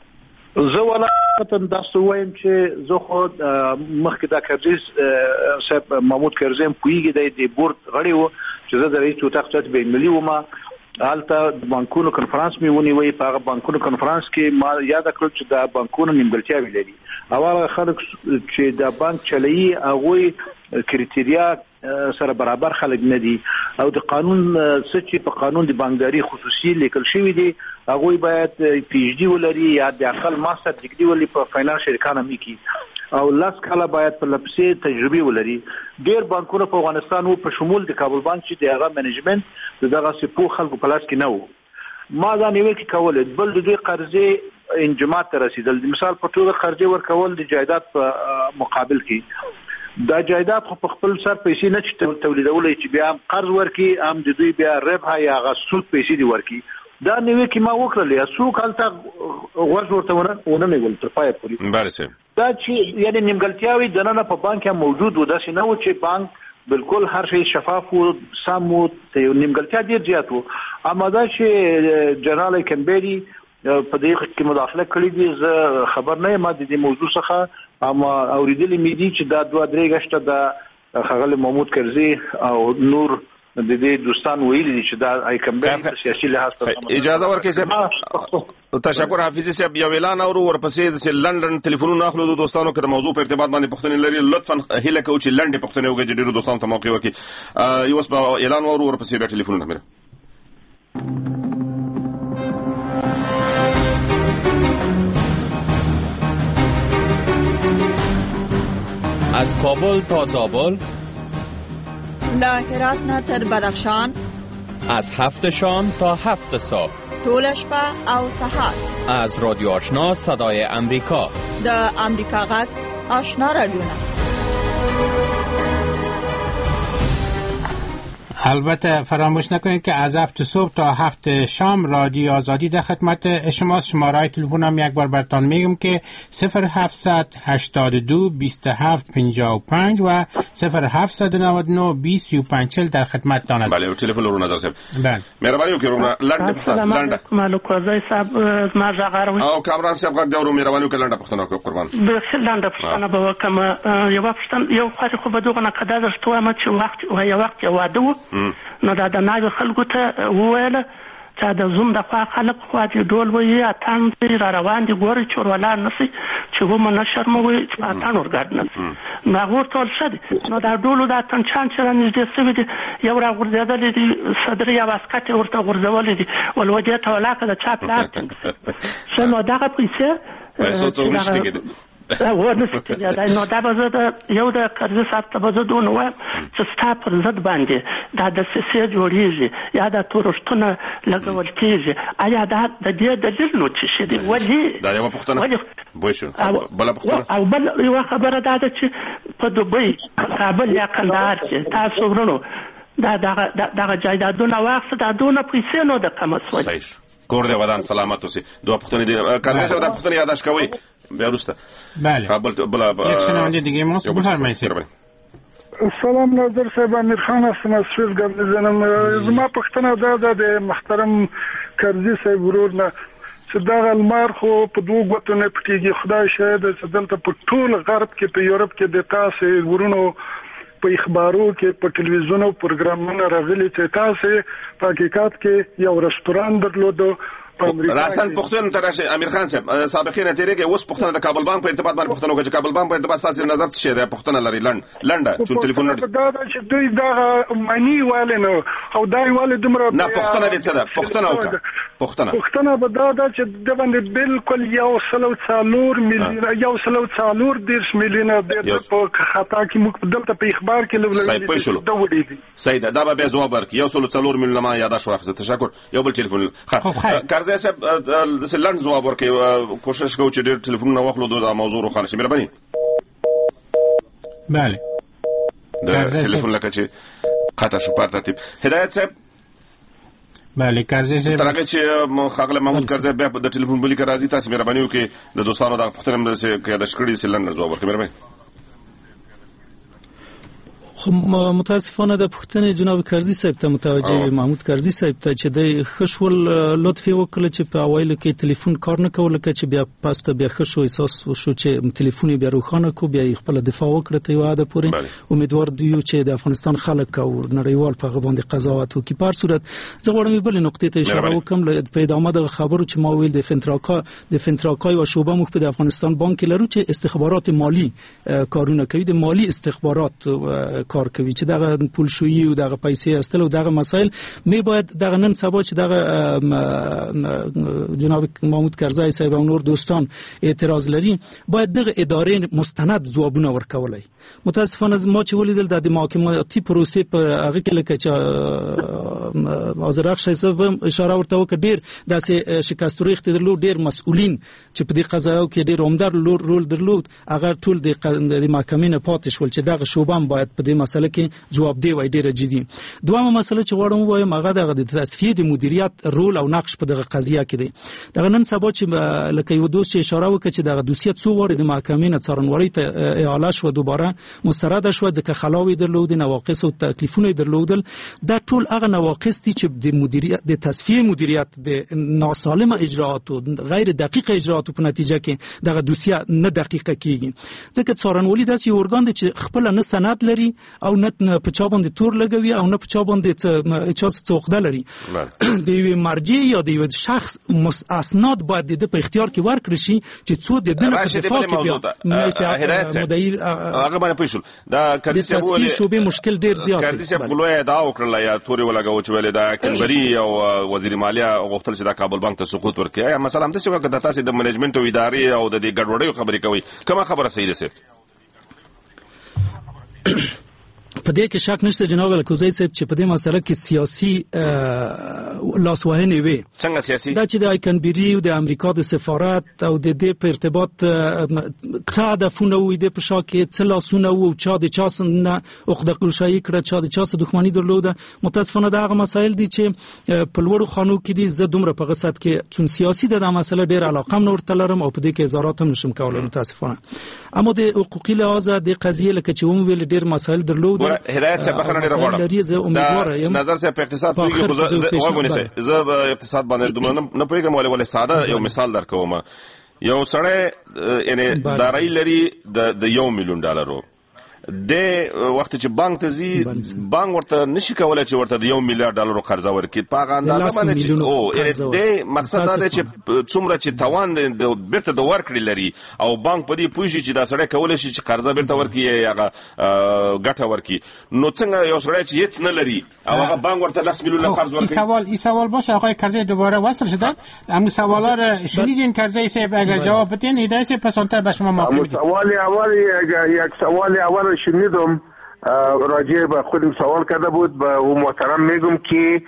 زه ولا پتن تاسو وایم چې زه خو مخکې دا کرزي صاحب محمود کرزي پویږي د بورډ غړي وو چې زه د رئیس توتاق چت بین ملي ومه حالته بانکونو کنفرانس می ونیوي په هغه بانکونو کنفرانس کې ما یاد کړل چې دا بانکونو نیمګړتیاوې لري اول خلک چې دا بانک چلایي هغه کریټیریا سره برابر خلک نه دي او د قانون څه په قانون د بانکداري خصوصي لیکل شوی دی هغه باید پی ایچ ډي ولري یا د اقل ماستر ډیګري ولري په فاینانشل اکانومي کې او لاس کاله باید په لپسې تجربه ولري ډیر بانکونه په افغانستان او په شمول د کابل بانک چې دغه منیجمنت دغه سپو خلکو په لاس کې نه وو ما دا نیول کې کول بل د دوی قرضې انجماعات ته رسیدل مثال په توګه قرضې ورکول د جایداد په مقابل کې دا جایداد خو په خپل سر پیسې نه چې تولیدولای چې بیا هم قرض ورکي هم د دوی بیا ربح یا غسود پیسې دی ورکي دا نوې کې ما وکړل یا څوک هلته ورځ ورته ونه نیول تر پای پورې بله صاحب دا چې یعنی نیمګړتیاوې دننه په بانک هم موجود و داسې نه و چې بانک بالکل هر شی شفاف و سم و نیمګړتیا ډېر زیات و اما دا چې جنرال کمبری په دې کې مداخله کړې دي زه خبر نه یم د دې موضوع څخه اما اوریدلې مې دي چې دا دوه درې غشته د ښاغلي محمود کرزي او نور د دې دوستان ویلي دي چې دا ای کمبری سیاسي لحاظ ته اجازه ورکړئ صاحب تشکر حافظي صاحب یو اعلان اورو ورپسې د لندن ټلیفونونه اخلو د دوستانو کې د موضوع په ارتباط باندې پوښتنې لري لطفا هیله کوو چې لنډې پوښتنې وکړي چې ډېرو دوستانو ته موقع ورکړي یو اوس اعلان اورو ورپسې بیا ټلیفونونه مېره از کابل تا زابل، له هرات نه تر بدخشان، از هفت شام تا هفت صبح، طول شپه او سحر، از رادیو آشنا صدای امریکا، د امریکا غږ آشنا رادیو. البته فراموش نکنید که از هفت صبح تا هفت شام رادیو آزادی در خدمت شماست. شماره تلفن هم یک بار براتون میگم که صفر هفتصد هشتاد و دو بیست و هفت پنجاه و پنج و صفر هفتصد و نود و نه بیست و پنج چهل در خدمتتان است. بله تلفن رو نظر صاحب. بله. مهربانی وکړئ ورونه لنډه پوښتنه لنډه. مالک وزای صاحب ما زغاروي. او کامران صاحب غږ دا ورو مهربانی وکړئ لنډه پوښتنه وکړئ قربان. د لنډه پوښتنه به وکم یو پوښتنه یو خاطر خو به دغه نه قدا درته ما چې وخت او یو وخت یو واده و نو دا د ناوې خلکو ته وویل چې د زوم د خوا خلک خوا دې ډول وایي اتڼ دې را روان دي ګوري چې ولاړ نه شي چې ومه نه شرموي چې اتڼ ورګډ نه شي نو هغه ورته ویل ښه دي نو دا ډولو دا اتڼچیان چې رانږدې شوي دي یو را غورځېدلی دي صدري یا واسکټ یې ورته غورځولی دي ول و دې ته ولاکه د چا پلار ښه نو دغه پیسې نو دا به زه د یو د کرزي صاحب ته به زه دونه وایم چې ستا پر ضد باندې دا دسیسې جوړېږي یا دا تورښتونه لګول کېږي آیا دا د دې دلیل نو څه شی دی ولې دا یوه پوښتنه بوی شو بله پوښتنه او بل یوه خبره دا ده چې په دوبۍ کابل یا کندهار کې تاسو ورونو دا دغه جایدادونه واخیسته دا دونه پیسې نو د کمه سولې صحیح شو کور دې ودان سلامت اوسې دوه پوښتنې دي کرزي صاحب دا پوښتنې یادداشت کوئ بیا وروسته بله کابل بله یک شنونده دیگه ماست بفرمایید. سلام ناظر صاحب امیر خان هستم از سوئیس گپ میزنم. زما پوښتنه دا ده د محترم کرزي صاحب ورور نه چې دغه لمر خو په دوو ګوتو نه پټېږي خدای شاهد چې دلته په ټول غرب کې په یورپ کې د تاسې ورونو په اخبارو کې په ټلویزیون او پروګرامونو راغلي چې تاسې په حقیقت کې یو رستوران درلودو راسن پښتون ترشه امیر خان صاحب سابقین تیریږي اوس پښتنه د کابل بانک په ارتباط باندې پښتنه کوي چې کابل بانک په ارتباط ساسي نظر څه شي ده پښتنه لري لند لنډه چې ټلیفون نه دا چې دوی دا مانی والے نو او دای والے دمر نه پښتنه دې څه ده پښتنه وکړه پښتنه پښتنه به دا دا چې د باندې بالکل یو سلو څلور میلیون یو سلو څلور دیرش میلیون د په خطا کې موږ دلته په اخبار کې لولې دا وډی دي سید دا به جواب ورکړي یو سلو څلور میلیون ما یاد شو اخذ تشکر یو بل ټلیفون کرزي صاحب د سلند جواب ورکړي کوشش کوو چې ډېر ټلیفونونه واخلو د موضوع روښانه شي مهرباني بله د ټلیفون لکه چې قطع شو پر ترتیب هدایت صاحب بله کرزي صاحب ترغه چې خاغله محمود کرزي بیا د ټلیفون بلی کې راځي تاسو مهرباني وکړئ د دوستانو د پښتنه مده سه کې د شکړې سلند جواب ورکړي مهرباني. خو متاسفانه د پښتنې جناب کرزي صاحب ته متوجه محمود کرزي صاحب ته چې د خشول لطف وکړه چې په اوایل کې ټلیفون کار نه کول چې بیا پاسته بیا خشو احساس شو چې ټلیفون بیا روخانه کو بیا خپل دفاع وکړه ته واده پورې امیدوار دی چې د افغانستان خلک او نړیوال په غوښتنه قضاوت وکړي. په صورت زه غواړم بل نقطې ته اشاره وکم په ادامه د خبرو چې ما ویل د فنتراکا د فنتراکای او شوبه مخ په افغانستان بانک لرو چې استخبارات مالی کارونه کوي د مالی استخبارات کار کوي چې دغه پولشویي او دغه پیسې استل او دغه مسایل می باید دغه نن سبا چې دغه جناب محمود کرزی صاحب او نور دوستان اعتراض لري باید دغه ادارې مستند ځوابونه ورکولای. متاسفانه ما چې ولیدل د محاکماتي پروسې په هغه کې لکه چې آذرخش صاحب اشاره ورته وکړه ډیر داسې شکست ریخت درلود، ډیر مسؤلین چې په دې قضايا کې ډیر عمده رول درلود هغه ټول د محکمې نه پاتې شول چې دغه شوبه باید په دې مسله کې جواب دی وای ډیره جدي. دویمه مسله چې غواړم وایم هغه دغه د تصفیه د مدیریت رول او نقش په دغه قضیه کې دی. دغه نن سبا چې لکه یو دوست چې اشاره وکړه چې دغه دوسیه څو واره د محکمې نه څارنوالۍ ته اعاله شو دوباره مسترد شو ځکه خلاوی درلود، نواقص او تکلیفونه درلودل. دا ټول هغه نواقص دي چې د مدیریت د تصفیه مدیریت د ناسالمه اجراءات او غیر دقیق اجراءات په نتیجه کې دغه دوسیه نه دقیقه کیږي. ځکه څارنوالي داسې یو ارګان دی چې خپل نه سند لري او نه په چا باندې تور لګوي او نه په چا باندې چا څوخده لري. د یو مرجع یا د یو شخص اسناد باید د په اختیار کې ورکړي شي چې څو د دنه په دفاع کې بیا مدیر هغه باندې پېښول دا کړي چې تصفیه شوبې مشکل ډیر زیات کړي چې خپلوه ادعا وکړه یا توري ولګاو چې ولې دا کنبري او وزیر مالیه غوښتل چې دا کابل بانک ته سقوط ورکړي. مثلا هم تاسو وکړه تاسو د منیجمنت او ادارې او د ګډوډۍ خبرې کوي، کومه خبره صحیح ده؟ په دې کې شک نشته جناب الکوزی صاحب چې په دې مسله کې سیاسي لاسوهنې وي. څنګه سیاسي؟ دا چې د ایکنبری او د امریکا د سفارت او د دې په ارتباط څه هدفونه وي د په شا کې څه لاسونه وو چا د چا څخه عقده قشایی کړه چا د چا څخه دښمنی درلوده. متاسفانه دا هغه مسایل دي چې په لوړو خانو کې دي. زه دومره په غصت کې چون سیاسي د مسله ډیر علاقه نور تلرم او په دې کې اظهارات هم نشم کولای متاسفانه. اما د حقوقي لحاظ د قضیه لکه چې هم ویل ډیر مسایل درلوده. هدایت څخه بخنه ډیر غواړم نظر څخه په اقتصاد پوهیږي خو زه زه په اقتصاد باندې دومره نه پوهیږم ولې ولې ساده یو مثال درکوم. یو سړی یعنی دارایی لري د یو میلیون ډالرو د وخت چې بانک ته زی بانک ورته نشي کولای چې ورته د یو میلیارډ ډالرو قرض ورکړي په هغه اندازه باندې چې او د مقصد دا دی چې څومره چې توان د بیرته د ورکړي لري او بانک په دې پوښي چې دا سړی کولای شي چې قرض بیرته ورکړي یا هغه ګټه ورکړي. نو څنګه یو سړی چې هیڅ نه لري او هغه بانک ورته لس میلیون قرض ورکړي؟ سوال این سوال باشه آقای کرزی دوباره وصل شدن. همین سوالا رو شنیدین کرزی صاحب؟ اگر جواب بدین هدایت صاحب پسانتر به شما موقع میدیم. سوال اول یک سوال اول شنیدم راجع به خودم سوال کرده بود به او محترم میگم که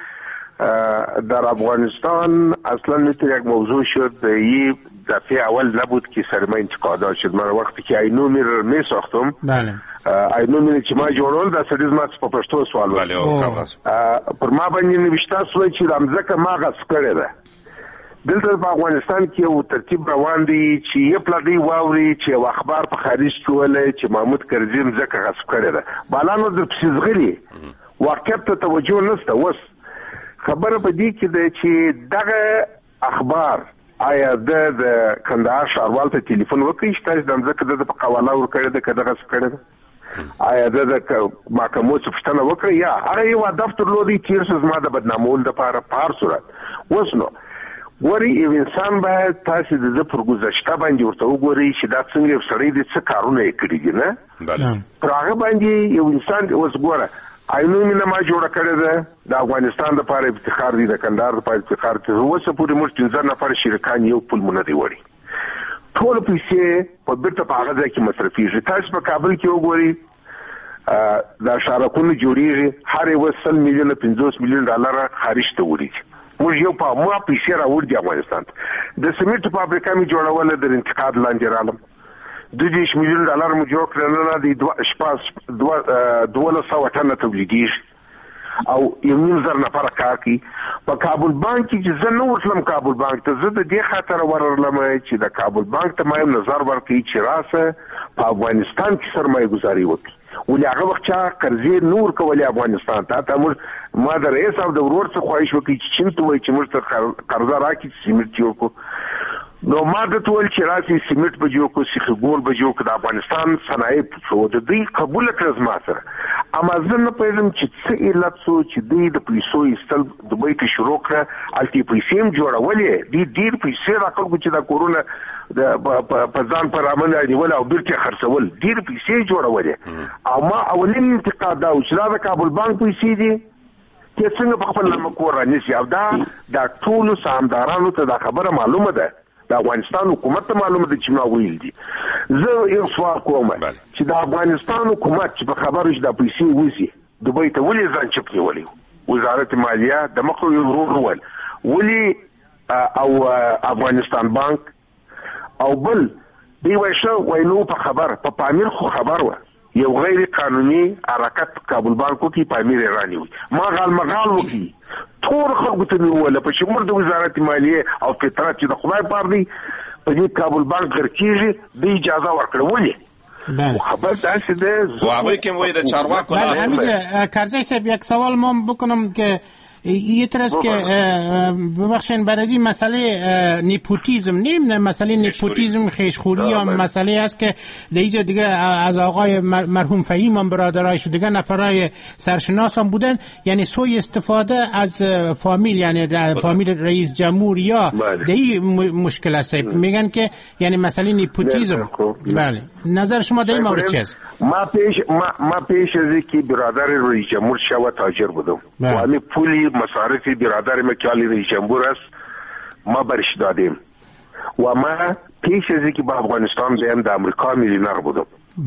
در افغانستان اصلا میتونه یک موضوع شد. این دفعه اول نبود که سر ما انتقادات شد. من وقتی که اینو میره میساختم بله اینو میره چې ما جوړول د سړي ما په پښتو سوال وکړ پر ما باندې نوښته سوې چې رمزکه ما غس کړی ده. دلته په افغانستان کې یو ترتیب روان دی چې یو پلادي واوري چې یو اخبار په خارج کې ولې چې محمود کرزي مزکه غصب کړی ده. بالانو د پسیزغلي واقعیت ته توجه نشته. وس خبره په دې کې ده چې دغه اخبار آیا د کندهار ښاروال ته ټلیفون وکړي چې تاسو د مزکه د په قواله ور کړی ده کده غصب کړی ده؟ آیا د محکمو څخه پوښتنه وکړي یا هغه یو هدف درلودي چې زما د بدنامولو لپاره په هر صورت وسنو ګوري یو انسان باید تاسو د پر گذشته باندې ورته وګورئ چې دا څنګه یو سړی د څه کارونه یې کړي دي نه بله پر هغه باندې یو انسان اوس ګوره اینو مینه ما جوړه کړې ده د افغانستان لپاره افتخار دی د کندهار لپاره افتخار دی. اوسه پورې موږ پنځه نفر شریکان یو پل مونږ دی وړي ټول پیسې په بیرته په هغه ځای کې مصرفېږي. تاسو په کابل کې وګورئ دا شارکونه جوړیږي هر یو سل میلیون پنځوس میلیون ډالر خارج ته وړي. موږ یو په مو پیسې راوړ دی افغانستان د سیمنټ فابریکه می جوړول د انتقاد لاندې رالم دوه میلیون ډالر مو جوړ کړل نه دی دوه شپاس دوه دوه سو ټنه تولیدیږي او یو نیم زر نفر کار کوي په کابل بانک کې. زه نو ورسلم کابل بانک ته زه د دې خاطر ورلم چې د کابل بانک ته مې نظر ورکړي چې راسه په افغانستان کې سرمایه گذاري وکړي. ولې هغه وخت چې قرضې نور کولې افغانستان ته ته موږ ما د رئیس او د ورور څخه خواهش وکړي چې چین ته وایي چې موږ ته قرضه راکړي سیمنټ جوړ کړو. نو ما د ټول چې راسي سیمنټ به جوړ کړو سیخ ګول به جوړ کړو د افغانستان صنایع څو د دې قبول کړز ما سره. اما زه نه پېژنم چې څه علت څو چې دوی د پیسو ایستل دوی کې شروع کړه الټي پیسې هم جوړولې دي ډېر پیسې راکړو چې د کورونا د په ځان پر عمل نیول او بیرته خرڅول ډیر پیسې جوړولې او ما اولین انتقاد دا چې دا د کابل بانک پیسې دي چې څنګه په خپل نامه کور رانیسي او دا د ټولو سامدارانو ته دا خبره معلومه ده د افغانستان حکومت ته معلومه ده چې ما ویل دي. زه یو سوال کوم چې د افغانستان حکومت چې په خبره چې د پیسې وسی دوبۍ ته ولې ځان چپ نیولې وزارت مالیه د مخه یو ورور ول ولې او افغانستان بانک او بل دی وایشه وینو په خبر په پامیر خو خبر و یو غیر قانوني حرکت کابل بانکو کې پامیر رانی وي ما غال مغال وکي ټول خلکو ته ویل په شمول د وزارت مالیه او فطرت چې د خدای پاره دی په دې کابل بانک ګرځي د اجازه ورکړه ولې بله خبر داسې ده وابه کوم وای د چارواکو بله همینجا کرزی صاحب یک سوال ما بکنم که یه طرز که ببخشین برای مسئله نیپوتیزم نیم مسئله نیپوتیزم خیشخوری یا مسئله است که دیگه دیگه از آقای مرحوم فهیم هم برادرایش و دیگه نفرای سرشناس هم بودن یعنی سوی استفاده از فامیل یعنی فامیل رئیس جمهور یا دیگه مشکل است میگن که یعنی مسئله نیپوتیزم بله نظر شما در این مورد چی است؟ ما پیش ما, ما پیش از اینکه برادر رئیس جمهور شو تاجر بودم و همین پولی مصارف برادر ما که رئیس جمهور است ما برش دادیم و ما پیش از اینکه با افغانستان بیام در امریکا میلیونر بودم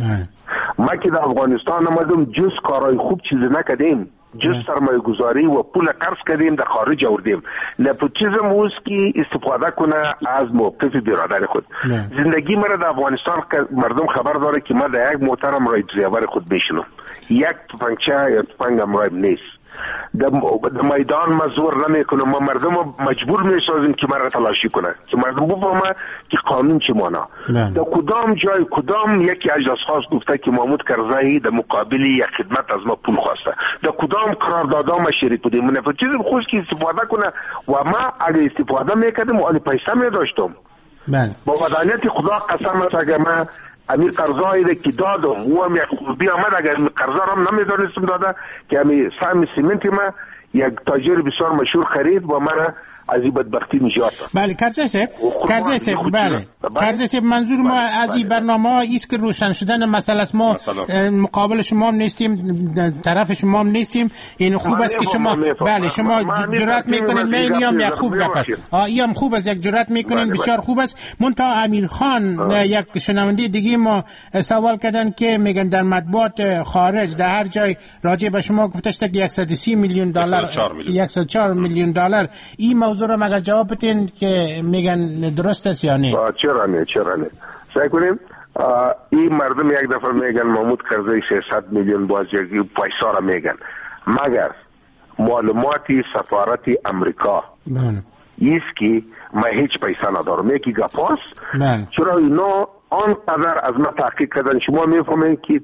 ما که در افغانستان آمدم جز کارهای خوب چیزی نکردیم جز سرمایه گذاری و پول قرض کردیم در خارج آوردیم نپوتیزم اوست که استفاده کنه از موقف برادر خود نه. زندگی مرا در افغانستان مردم خبر داره که ما در یک محترم رای زیور خود بشنم یک تفنگچه یا تفنگم رای نیست در میدان ما زور نمیکنم ما مردم مجبور میسازیم که مرا تلاشی کنه که مردم بفهمه که قانون چی مانا در کدام جای کدام یکی از اشخاص گفته که محمود کرزی در مقابل یک خدمت از ما پول خواسته در کدام قراردادها ما شریک بودیم من چیزی خوش که استفاده کنه و ما اگه استفاده میکردیم و آن پیسه میداشتم با ودانیت خدا قسم است اگه ما امیر قرضایی که دادم او هم یک خوبی آمد اگر قرضا هم نمیدانستم داده که همین سهم سیمنت ما یک تاجر بسیار مشهور خرید و من از این بدبختی نجات داد. بله کرزی صاحب کرزی صاحب بله کرزی صاحب منظور ما از این برنامه است که روشن شدن مسئله است ما مقابل شما هم نیستیم طرف شما هم نیستیم این خوب است که شما بله شما جرأت میکنین من میام یک خوب گپ آیم خوب است یک جرأت میکنین بسیار خوب است منتها امیر خان یک شنونده دیگه ما سوال کردن که میگن در مطبوعات خارج در هر جای راجع به شما گفتشته که صد و سی میلیون دلار صد و چهار میلیون دلار این موضوع رو مگر جواب بدین که میگن درست است یا نه؟ چرا نه چرا نه سعی کنیم این مردم یک دفعه میگن محمود کرزی سیصد میلیون باز یک پیسا را میگن مگر معلوماتی سفارت امریکا ایست که من هیچ پیسا ندارم یکی گپاس چرا اینا آنقدر از ما تحقیق کردن شما میفهمین که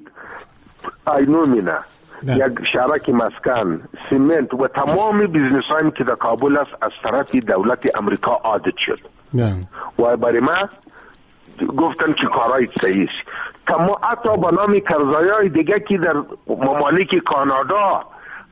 اینو مینه یک شرک مسکن سیمنت و تمام بیزنس هایی که در کابل است از طرف دولت امریکا عادت شد و برای ما گفتن که کارهای صحیح است تمام حتی با نام کرزایای دیگه که در ممالک کانادا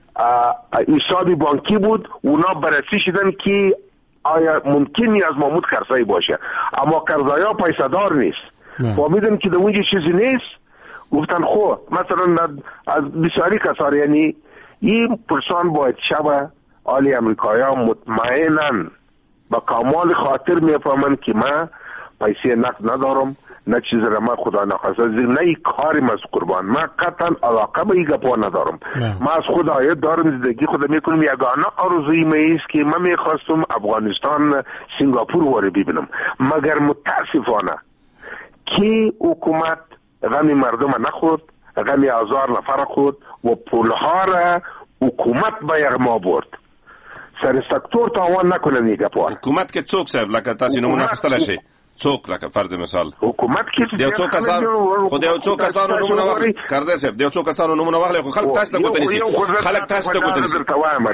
حساب بانکی بود اونا بررسی شدن که آیا ممکنی از محمود کرزی باشه اما کرزایا پیسه دار نیست فهمیدن که در اونجا چیزی نیست گفتن خو مثلا از بسیاری کسار یعنی این پرسان باید شب آلی امریکایی ها مطمئنن با کامال خاطر میفهمن که من پیسه نقد ندارم نه چیز را من خدا نخواسته نه ای کاری از قربان من قطعا علاقه به این گپا ندارم من از خود آیت دارم زندگی خود میکنم یگانه آرزوی میست که من میخواستم افغانستان سنگاپور واره ببینم مگر متاسفانه که حکومت غمی مردم نخورد غمی هزار نفر خود و پولها را حکومت به یغما برد سر سکتور تاوان نکنه نیگه پار حکومت که چوک صاحب لکه تاسی نمونه خستله شی څوک لکه فرض مثال حکومت کې دیو څوک کسان خو دیو څوک کسان نمونه واخلي کرزی صاحب دیو څوک کسان نمونه واخلي خو خلک تاسو ته کوته نشي خلک تاسو ته کوته نشي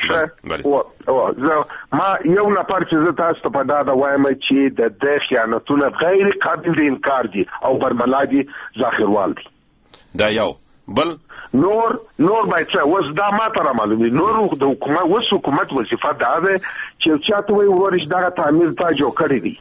او زه ما یو نفر چې زه تاسو ته په دا وایم چې د د خیانتونه غیر قابل د انکار دي او برملا دي ظاهروال دي دا یو بل نور نور باید څه وس دا ما ته معلومي نور د حکومت وس حکومت وظیفه ده چې چاته وي ورش دغه تعمیر تا جوړ کړی دي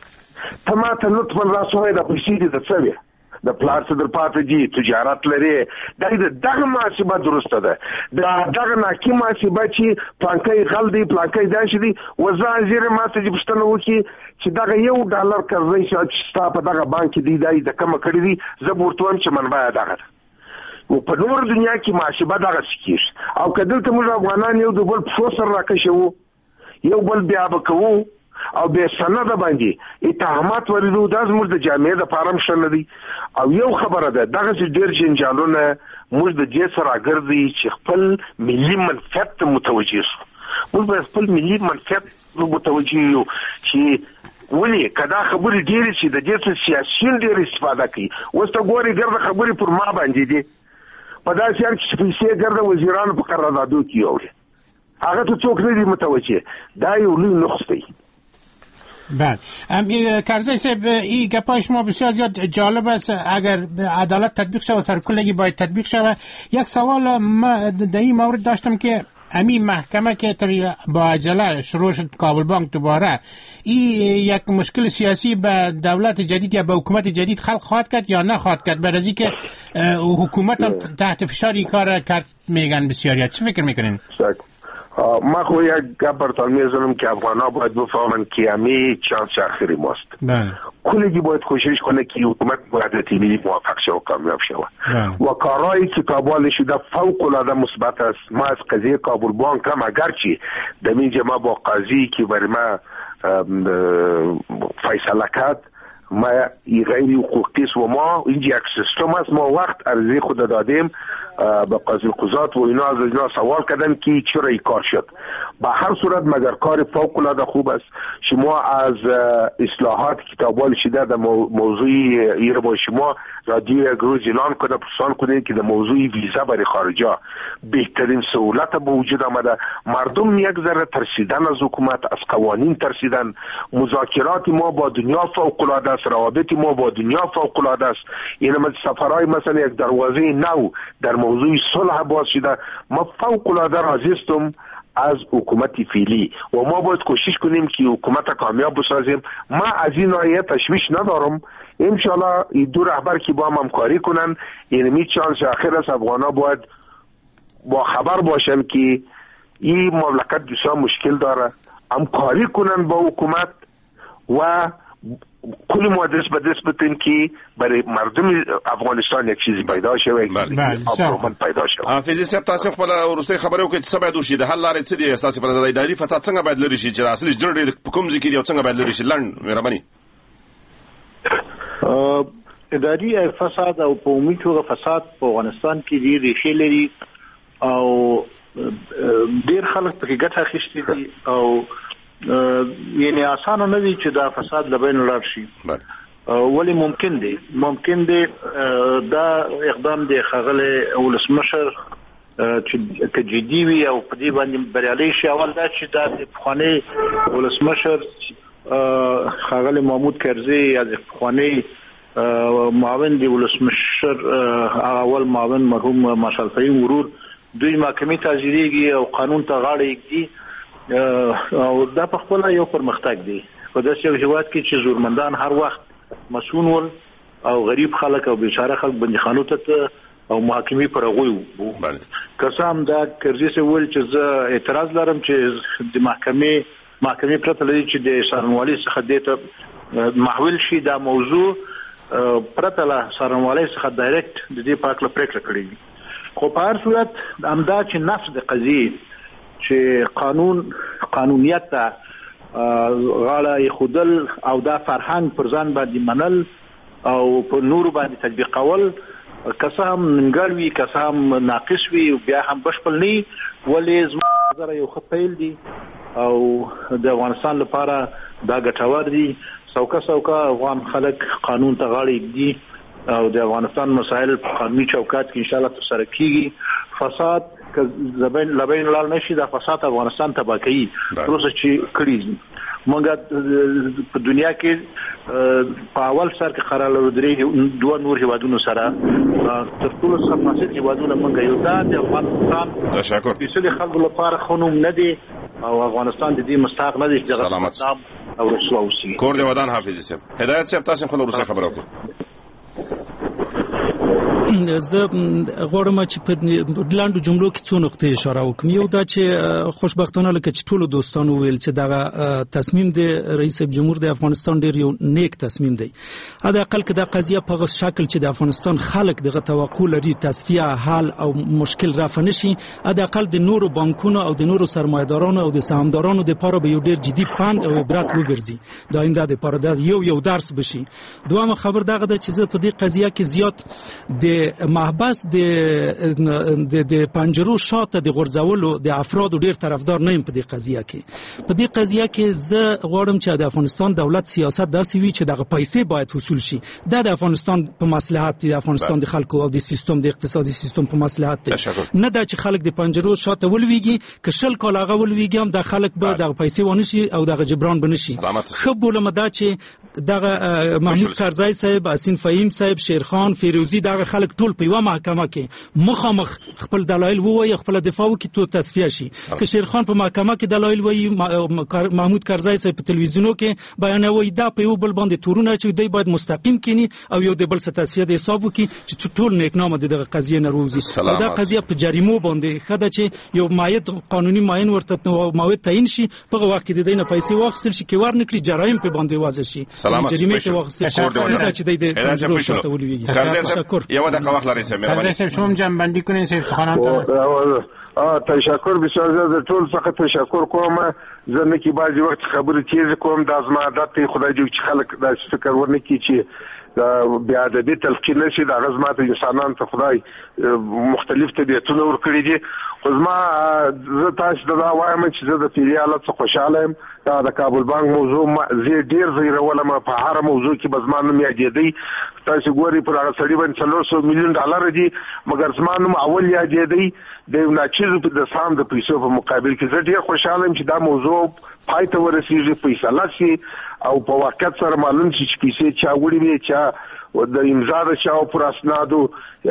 ته ما ته لطفا راسوي د پیسې دي د څه وي د پلار څخه در پاتې دي تجارت لري دا دغه محاسبه درسته ده دا دغه ناکي محاسبه چې پلانکۍ غل دی پلانکۍ داسې دي وزیر ما ته چې پوښتنه وکړي چې دغه یو ډالر قرضې چې ستا په دغه بانک دی دا د کومه کړي دي زه به ورته وایم چې منبع دغه ده او په نور دنیا کې محاسبه دغه کېږي او که دلته موږ افغانان یو د بل پښو سره راکشوو یو بل بیا به کوو او به سند باندې اتهامات ورېدو دا زموږ د جامعې د فارم شنه دي او یو خبره ده دغه چې ډېر جنجالونه موږ د دې سره ګرځي چې خپل ملي منفعت ته متوجه شو موږ به خپل ملي منفعت متوجه یو چې ولې کدا خبرې ډېرې چې د دې څخه سیاسيون ډېر استفاده کوي اوس ته ګوري ګرځه خبرې پر ما باندې دي په داسې حال کې پیسې ګرځه وزیرانو په قراردادو کې یوړي هغه ته څوک نه دي متوجه دا یو لوی نقص دی. بله کرزی صاحب این گپای شما بسیار زیاد جالب است اگر عدالت تطبیق شود سرکلگی باید تطبیق شود. یک سوال ما در این مورد داشتم که همین محکمه که با عجله شروع شد کابل بانک دوباره این یک مشکل سیاسی به دولت جدید یا به حکومت جدید خلق خواهد کرد یا نخواهد کرد بعد از اینکه حکومت هم تحت فشار این کار کرد میگن بسیاری چه فکر میکنین؟ ما خو یک گپ برتان میزنم که افغان‌ها باید بفهمند که همه چانس آخری ماست. بله. کلگی باید کوشش کنه که حکومت باید تیمی موفق شه و کامیاب شه. و کارهایی که کابل شده فوق العاده مثبت است. ما از قضیه کابل بانک هم اگرچه در اینجا ما با قاضی که برای ما فیصله کرد ما غیر حقوقی است و ما اینجا یک سیستم است ما وقت عرضه خود دادیم به قاضی القضات و اینا از اینا سوال کردن که چرا این کار شد. به هر صورت مگر کار فوق العاده خوب است. شما از اصلاحات کتابال شده در موضوع ایره با شما رادیو یک روز اعلان کنه پرسان کنید که در موضوع ویزا برای خارجا بهترین سهولت به وجود آمده. مردم یک ذره ترسیدن از حکومت از قوانین ترسیدن. مذاکرات ما با دنیا فوق العاده است. روابط ما با دنیا فوق العاده است. یعنی مثل سفرهای مثلا یک دروازه نو در موضوع صلح باز شده. ما فوق العاده راضی هستم از حکومت فعلی و ما باید کوشش کنیم که حکومت کامیاب بسازیم. ما از این ناحیه تشویش ندارم. انشالله این دو رهبر که با هم همکاری کنن یعنی می چانس آخر است. افغانا باید با خبر باشن که این مملکت بسیار مشکل داره همکاری کنن با حکومت و کلی ما دست به دست بتیم که برای مردم افغانستان یک چیزی پیدا شوه یک اپرومنت پیدا شوه. حافظی صاحب تاسو خپل ورسته خبرو کې څه باید وشي د حل لارې څه دي تاسو پر اداري فساد څنګه باید لري شي چې اصلي جوړ په کوم ځای کې یو څنګه باید لري شي لړن مهرباني. اداري فساد او په عمومي توګه فساد په افغانستان کې ډېر ریښې لري او ډېر خلک پکې ګټه اخیستي دي او یعنی آسانه نه دي چې دا فساد لبین لاړ شي. ولی ممکن دی ممکن دی دا اقدام دی خغله ولسمشر چې جدي وي او په دې باندې بریالي شي. اول دا چې دا د خواني ولسمشر خغله محمود کرزي یا د خواني معاون دی ولسمشر اول معاون مرحوم مارشال فهیم ورور دوی محکمې ته ځيږي او قانون ته غاړه ایږي او دا په خپل یو پرمختګ دی. په داسې یو هیواد کې چې زورمندان هر وخت مسؤون ول او غریب خلک او بیچاره خلک بندیخانو ته او محاکمې پر غوي وو. قسم دا کرزي سه ول چې زه اعتراض لرم چې د محکمې محکمې پرته لري چې د سرنوالي څخه دته محول شي دا موضوع پرته له سرنوالي څخه ډایرکټ د دې پاک له پریکړه کړی. خو په هر صورت امدا چې نفس د قضیه چې قانون قانونیت ته غاړه خودل او دا فرهنګ پر ځان باندې منل او په نور باندې تطبیقول قسم ننګړوي قسم ناقص وي بیا هم بشپړ نه ولې زموږ یو خپل دي او د افغانستان لپاره دا ګټور دي. څوکا څوکا افغان خلک قانون ته غاړه دي او د افغانستان مسائل په قانوني چوکاټ کې ان شاء الله تر کیږي. فساد که زبین لبین لال نشي دا فساد افغانستان تباہ کوي. پروسه چې کړی موږ په دنیا کې په اول سر کې قرار لرو درې دوه نور هیوادونو سره تر ټولو سفاسد هیوادونو موږ یو دا د افغانستان تشکر چې د خلکو لپاره خنوم نه دي او افغانستان د دې مستحق نه دي. سلامت او رسوا اوسي. کور دی ودان حافظ صاحب. هدایت صاحب تاسو خپل ورسره خبرو کو. زه غواړم چې په لاندو جملو کې څو نقطې اشاره وکم. یو دا چې خوشبختانه لکه چې ټولو دوستانو ویل چې دغه تصمیم دی رئیس جمهور د افغانستان ډیر یو نیک تصمیم دی. حداقل که دا قضیه په هغه شکل چې د افغانستان خلک دغه توقع لري تصفیه حل او مشکل رفع نشي، حداقل د نورو بانکونو او د نورو سرمایه‌دارانو او د سهامدارانو لپاره به یو ډیر جدي پند او عبرت وګرځي. دا آینده لپاره دا یو یو درس بشي. دوامه خبر دغه د چې زه په دې قضیه کې زیات د محبس د د د پنجرو شاته د غورځولو د افرادو ډیر طرفدار نه یم په دې قضیه کې. په دې قضیه کې زه غواړم چې د افغانستان دولت سیاست داسې وي چې دغه پیسې باید حصول شي. دا د افغانستان په مصلحت دی، د افغانستان د خلکو او د سیستم د اقتصادي سیستم په مصلحت دی. نه دا چې خلک د پنجرو شاته ولويږي، که شل کال هغه ولويږي هم د خلک به دغه پیسې ونه شي او دغه جبران بنشي. خو بولم دا چې دغه محمود کرزی صاحب، حسین فهیم صاحب، شیرخان، فیروزی دغه خلک ټول په یو محکمه کې مخامخ خپل دلایل ووایي، خپل دفاع وکړي، تو تصفیه شي. که شیرخان په محکمه کې دلایل وایي، محمود کرزی صاحب په تلویزیونو کې بیانوي، دا په یو بل باندې تورونه چې دوی باید مستقیم کینی او یو د بل څه تصفیه د حساب وکړي چې ټول نیکنامه دغه قضیه نه روزي. دا قضیه په جریمو باندې خدای چې یو مایت قانوني معین ورته مواد تعیین شي، په وخت کې د دینه پیسې واخیستل شي کې ورنکړي، جرایم په باندې واضح شي، جریمه ته واخیستل شي. دا چې د دې شاته ولوي. تشکر. یو دقیقه وخت لري سه مهرباني. صاحب شما جنبندی کنین صاحب سخنان ته. تشکر بسیار زیاد. ټول څخه تشکر کوم. زه نه کی بعضی وخت خبرې تیز کوم، د ازما عادت خدای دې چې خلک د فکر ورنکي چې بیا د دې تلقین نشي. د غزمات انسانان ته خدای مختلف طبيعتونه ورکړي دي. خو زما زه تاسو ته دا وایم چې زه د فیریاله څخه خوشاله یم. دا د کابل بانک موضوع زه ډیر زیرولم، په هر موضوع کې بزمانم یادېدی. تاسو ګوري پر هغه سړي باندې څلور سوه میلیون ډالر دي، مګر زمانم اول یادېدی د یو ناچیزو په د سام د پیسو په مقابل کې. زه ډیر خوشاله یم چې دا موضوع پای ته ورسیږي، فیصله شي او په وخت سره معلوم شي چې پیسې چا وړي وي، چا د امضا د چا پر اسنادو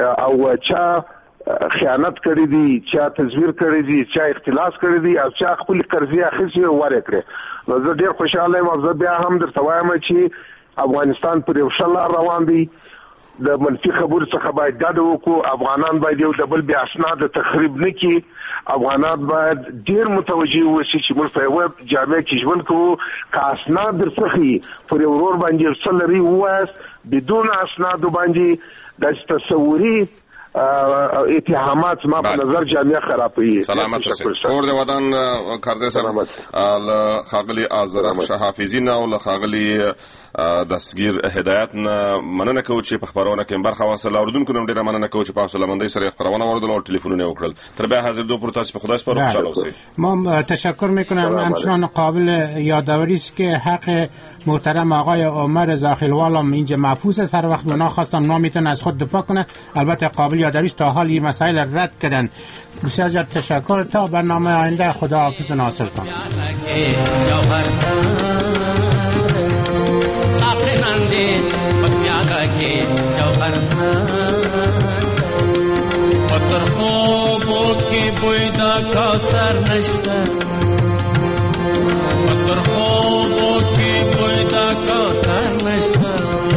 او چا خیانت کړی دي، چا تزویر کړی دي، چا اختلاس کړی دي او چا خپل قرضې اخیستي او ورې کړې. نو زه ډیر خوشاله یم او زه بیا هم درته وایم چې افغانستان پر یو ښه لار روان دی. د منفي خبرو څخه باید ډډه وکړو. افغانان باید یو د بل بیا اسناد تخریب نه کړي. افغانان باید ډیر متوجه وشي چې موږ په یو جامع کې ژوند کوو. که اسناد درڅخه پر یو ورور باندې څه لري وایست، بدون اسناد باندې د تصوري اتهامات ما په نظر جامعه خرابوي. سلامت اوسئ. کور د ودان کرزی صاحب له خاغلی آزرخ شحافظین او له خاغلی دستگیر هدایت نه مننه کوم چې په خبرونه کې برخه واصله اوردونکو نوم ډیره مننه کوم چې په حوصله مندۍ سره خبرونه اوردل او ټلیفونونه وکړل. تر بیا حاضر دو پروتاس په خدای سپارو. خوشاله اوسئ. ما تشکر میکنم. همچنان قابل یادآوری است که حق محترم آقای عمر زاخیلوال هم اینجا محفوظ است. هر وقت اونا خواستن اونا میتونن از خود دفاع کنه. البته قابل یادآوری است تا حال این مسائل رد کردن. بسیار زیاد تشکر. تا برنامه آینده خداحافظ ناصرتان. نندین پمیاگا کے جوہر پتر خوبوں کی بویدہ کوثر نشتا، پتر خوبوں کی بویدہ کوثر نشتا.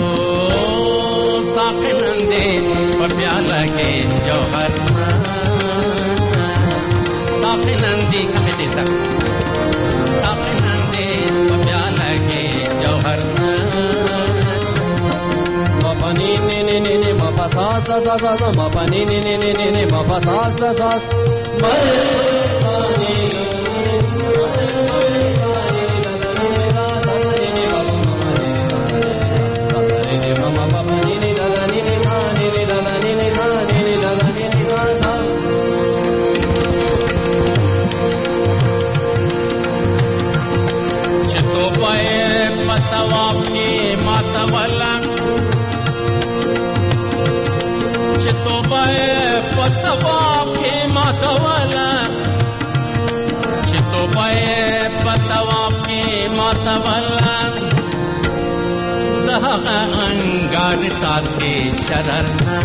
ساقی نندین پمیاگا کے جوہر ساقی نندی کمیٹی سا ساقی نندین پمیاگا کے جوہر ni ni ni ni ni ma pa sa sa sa sa sa ma pa ni ni ni ni ni ni ma pa sa sa sa ma pa ni chito pae patawap ki matawala पतवाब के मातवाला चितो पाए पतवाब के मातवाला दहगा अंगार चाल के शररना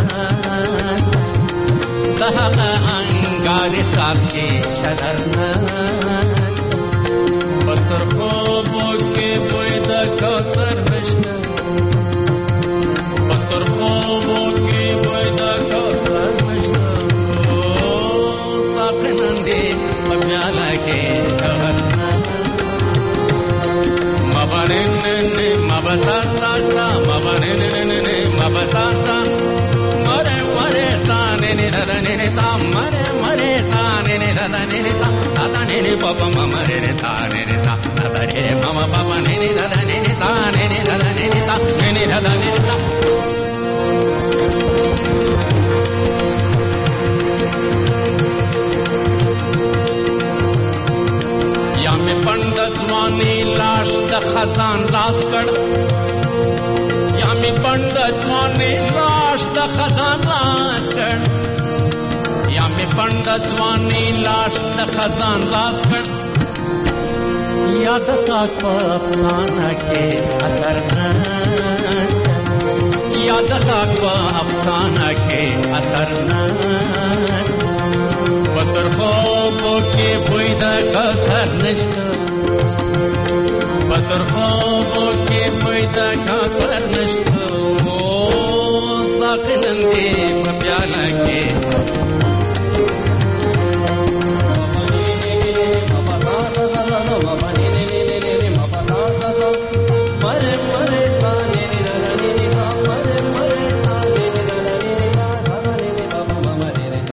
दहगा अंगार चाल के शररना پتر خوبو کې بوی د کوثر نشته پتر خوبو کې بوی د کوثر نشته ساقي نن دې په پیاله کې خبرنا مبارن نه مبتا ساسا مبارن نه مبتا سا مره مره سانه نه رنه نه تا مره مره سانه نه رنه نه تا تا نه پاپا ماما نه تا نه تا تا نه ماما پاپا نه نه رنه نه تا نه نه رنه نه تا نه نه رنه تا یا می پندت وانی لاش د خزان لاس کړ یا می پندت وانی لاش د خزان لاس کړ یا می پندت وانی لاش د خزان لاس کړ یاد تا په افسانه کې اثر نست یاد تا په افسانه کې اثر نست پتر خوبو کې بوی د کوثر نشته پتر خوبو کې بوی د کوثر نشته او ساقي نن دې په پیاله کې